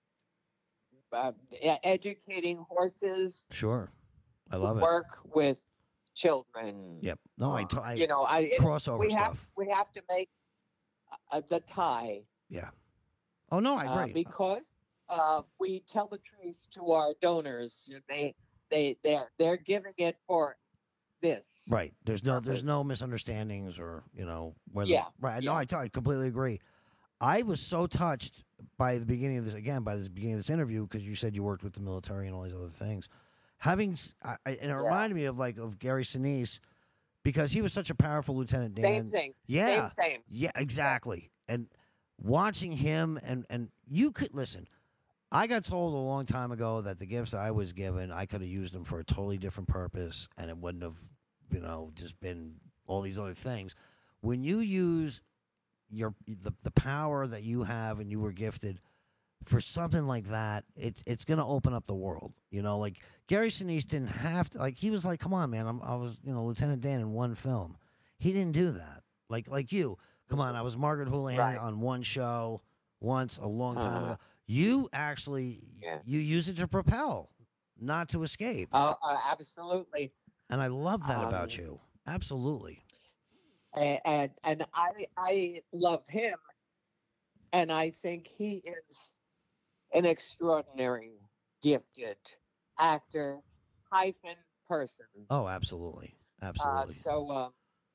uh, e- educating horses Sure, I who love it. work with children. Yep. No, I, Uh, t- I you know, I crossover we have stuff. we have to make uh, the tie Yeah. Oh no, I uh, agree. because uh, we tell the truth to our donors. They they they're they're giving it for this. Right. There's no there's no purpose. misunderstandings or you know whether Yeah, right. No, yeah. I, t- I completely agree. I was so touched by the beginning of this again by the beginning of this interview because you said you worked with the military and all these other things. Having s- I, I- and it Yeah. reminded me of like of Gary Sinise because he was such a powerful Lieutenant Dan. Same thing. Yeah. Same same. Yeah, exactly. And watching him and and you could listen. I got told a long time ago that the gifts I was given, I could have used them for a totally different purpose, and it wouldn't have, you know, just been all these other things. When you use your the the power that you have and you were gifted for something like that, it's it's gonna open up the world. You know, like Gary Sinise didn't have to. Like he was like, come on, man, I'm, I was you know Lieutenant Dan in one film. He didn't do that. Like like you, come on, I was Margaret Houlihan Right. on one show once a long time Uh-huh. ago. You actually Yeah. you use it to propel, not to escape, Uh, uh, absolutely. and I love that about Um, you. Absolutely. and and, and I I love him, and I think he is an extraordinary, gifted actor hyphen person. Oh, absolutely, Uh, absolutely. so um,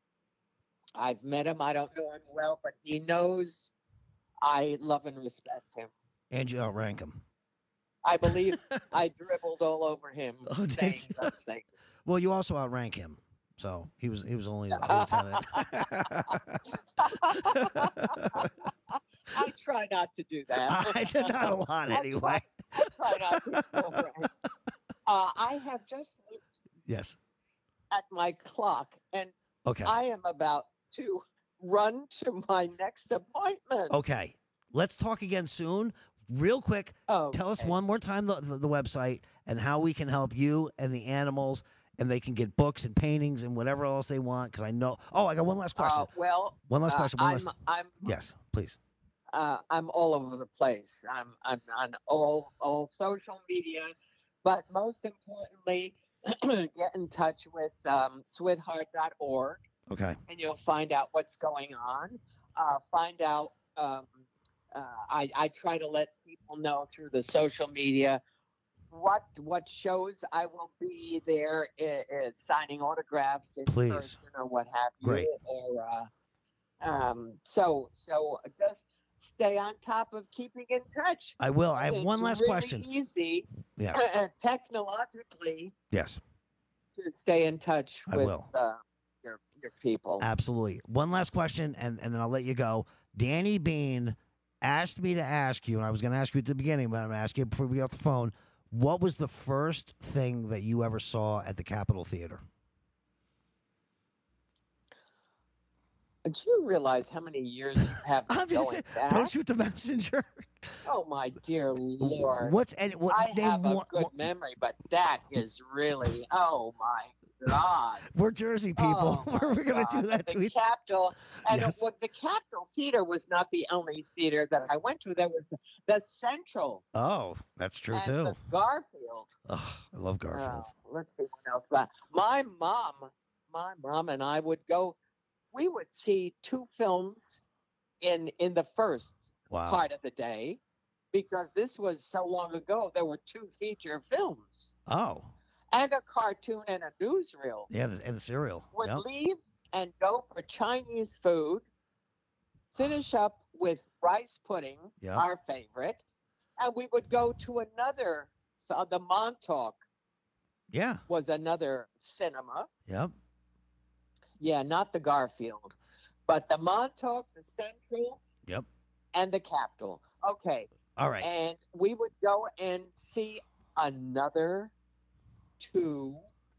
I've met him. I don't know him well, but he knows I love and respect him. And you outrank him. I believe I dribbled all over him, Oh, did saying you? those things. Well, you also outrank him, so he was he was only a lieutenant. I try not to do that. I did not a lot I try- anyway. I try not to. overreact. Uh, I have just looked Yes. at my clock, and Okay. I am about to run to my next appointment. Okay. Let's talk again soon. Real quick, Oh, tell us okay. one more time the, the, the website and how we can help you and the animals, and they can get books and paintings and whatever else they want. Because I know. Oh, I got one last question. Uh, well, one last uh, question. One I'm, last. I'm, Yes, please. uh, I'm all over the place. I'm, I'm on all, all social media, but most importantly, get in touch with um, sweetheart dot org, Okay. and you'll find out what's going on. Uh, find out. Um, uh, I, I try to let people know through the social media what what shows I will be there uh, uh, signing autographs in Please. person or what have you. Great. Or uh, um, so so just stay on top of keeping in touch. I will. I have It's one last really question. easy Yes. technologically Yes. to stay in touch I with will. Uh, your your people. Absolutely. One last question, and, and then I'll let you go. Danny Bean asked me to ask you, and I was going to ask you at the beginning, but I'm going to ask you before we get off the phone. What was the first thing that you ever saw at the Capitol Theater? Do you realize how many years you have been I'm just going saying, back? don't shoot the messenger. Oh my dear Lord! What's and what? I name have a one- good one- memory, but that is really oh my God! We're Jersey people. Oh, We're, we're going to God. do that the to each. Capitol, and Yes. it, well, the Capitol Theater was not the only theater that I went to. There was the, the Central Oh, that's true and too. the Garfield. Oh, I love Garfield. Uh, let's see what else. But my mom, my mom and I would go. We would see two films in in the first Wow. part of the day because this was so long ago. There were two feature films Oh, and a cartoon and a newsreel. yeah, the, and the cereal. Would Yep. leave and go for Chinese food. Finish up with rice pudding, Yep. our favorite, and we would go to another. Uh, the Montauk Yeah. was another cinema. Yep. Yeah, not the Garfield, but the Montauk, the Central, Yep. and the Capitol. Okay. All right. And we would go and see another two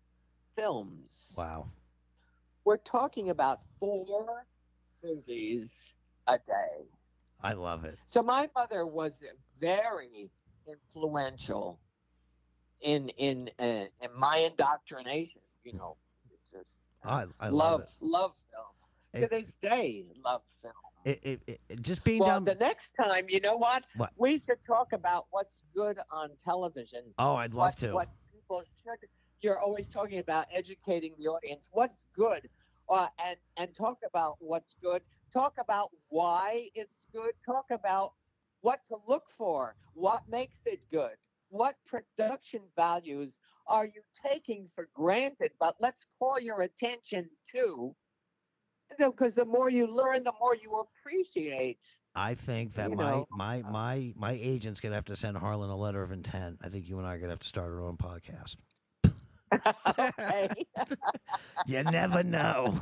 films. Wow. We're talking about four movies a day. I love it. So my mother was very influential in in uh, in my indoctrination. You know, just I I love love it. love film. To It- this day, love film. It, it, it, it- just being Well, down. the next time, you know what? What? We should talk about what's good on television. Oh, I'd love what, to. What people should. You're always talking about educating the audience. What's good, uh, and and talk about what's good. Talk about why it's good. Talk about what to look for. What makes it good. What production values are you taking for granted? But let's call your attention to. Because the more you learn, the more you appreciate. I think that you my, know, my uh, my my agent's gonna have to send Harlan a letter of intent. I think you and I are gonna have to start our own podcast. Okay. You never know.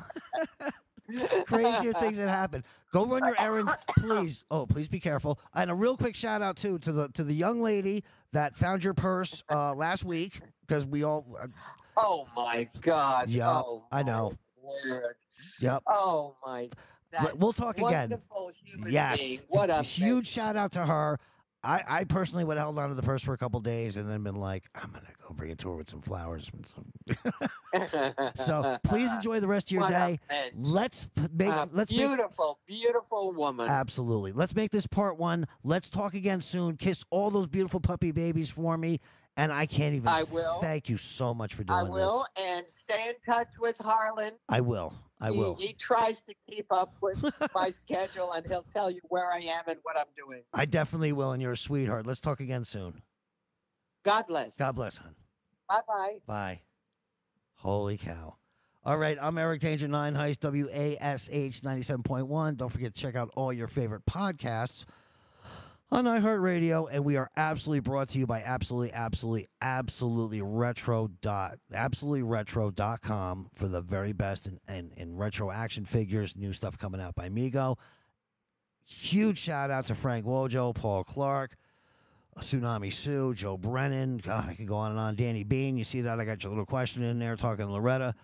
Crazier things that happen. Go run your errands, please. Oh, please be careful. And a real quick shout out too to the to the young lady that found your purse uh, last week because we all. Uh, Oh my God. Yeah, oh, I know. my Word. yep. Oh my. That We'll talk again. wonderful human Yes. being. What a huge shout out to her. I, I personally would have held on to the purse for a couple days and then been like, I'm gonna go bring it to her with some flowers and some. So please enjoy the rest of your What a day. mensch. Let's p- make A let's make beautiful, beautiful woman. absolutely. Let's make this part one. Let's talk again soon. Kiss all those beautiful puppy babies for me. And I can't even I will. thank you so much for doing I will, this. and stay in touch with Harlan. I will. I he, will. He tries to keep up with my schedule, and he'll tell you where I am and what I'm doing. I definitely will, and you're a sweetheart. Let's talk again soon. God bless. God bless, hon. Bye bye. Bye. Holy cow. All right, I'm Eric Danger, Nine Heist, W A S H ninety-seven point one. Don't forget to check out all your favorite podcasts on iHeartRadio, and we are absolutely brought to you by absolutely, absolutely, absolutely retro dot absolutely retro dot com for the very best in, in, in retro action figures, new stuff coming out by Mego. Huge shout out to Frank Wojo, Paul Clark, Tsunami Sue, Joe Brennan. God, I could go on and on. Danny Bean, you see that? I got your little question in there talking to Loretta.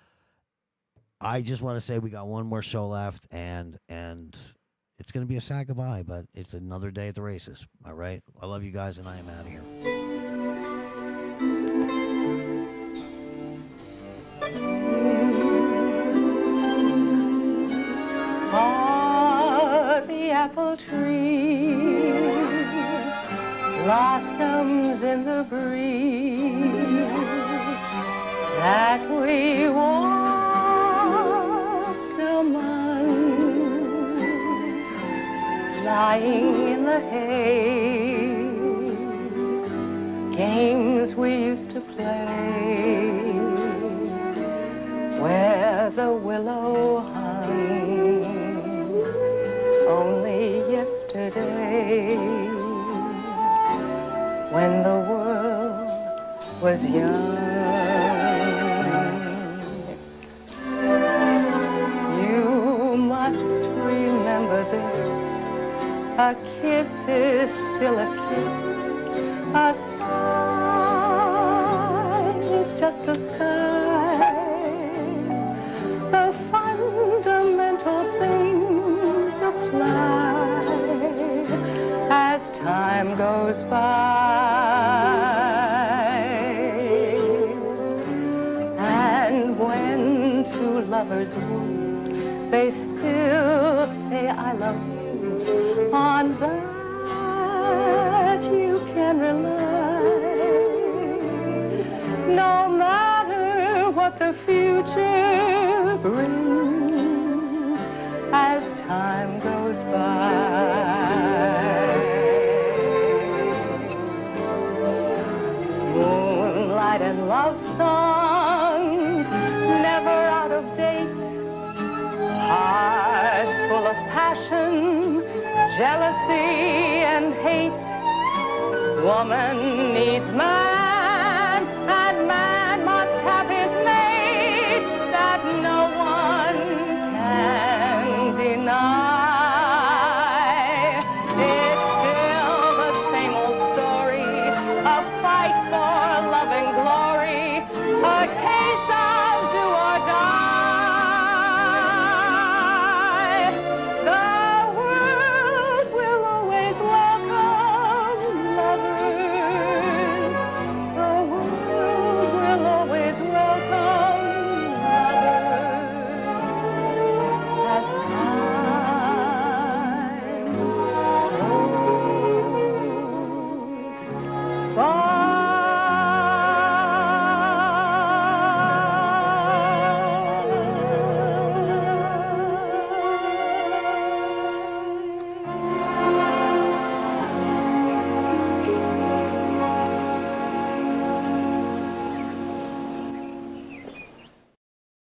I just want to say we got one more show left, and and it's going to be a sad goodbye, but it's another day at the races. All right? I love you guys, and I am out of here. Are the apple tree blossoms in the breeze that we walked among, lying in the hay, games we used to play where the willow hung only yesterday. yesterday, when the world was young. You must remember this. A kiss is still a kiss. A sigh is just a sigh. The fundamental things apply as time goes by. And when two lovers woo, they still say I love you. On that you can rely. No matter what the future brings as time goes by. Moonlight and love songs, never out of date. Hearts full of passion, jealousy and hate. Woman needs man.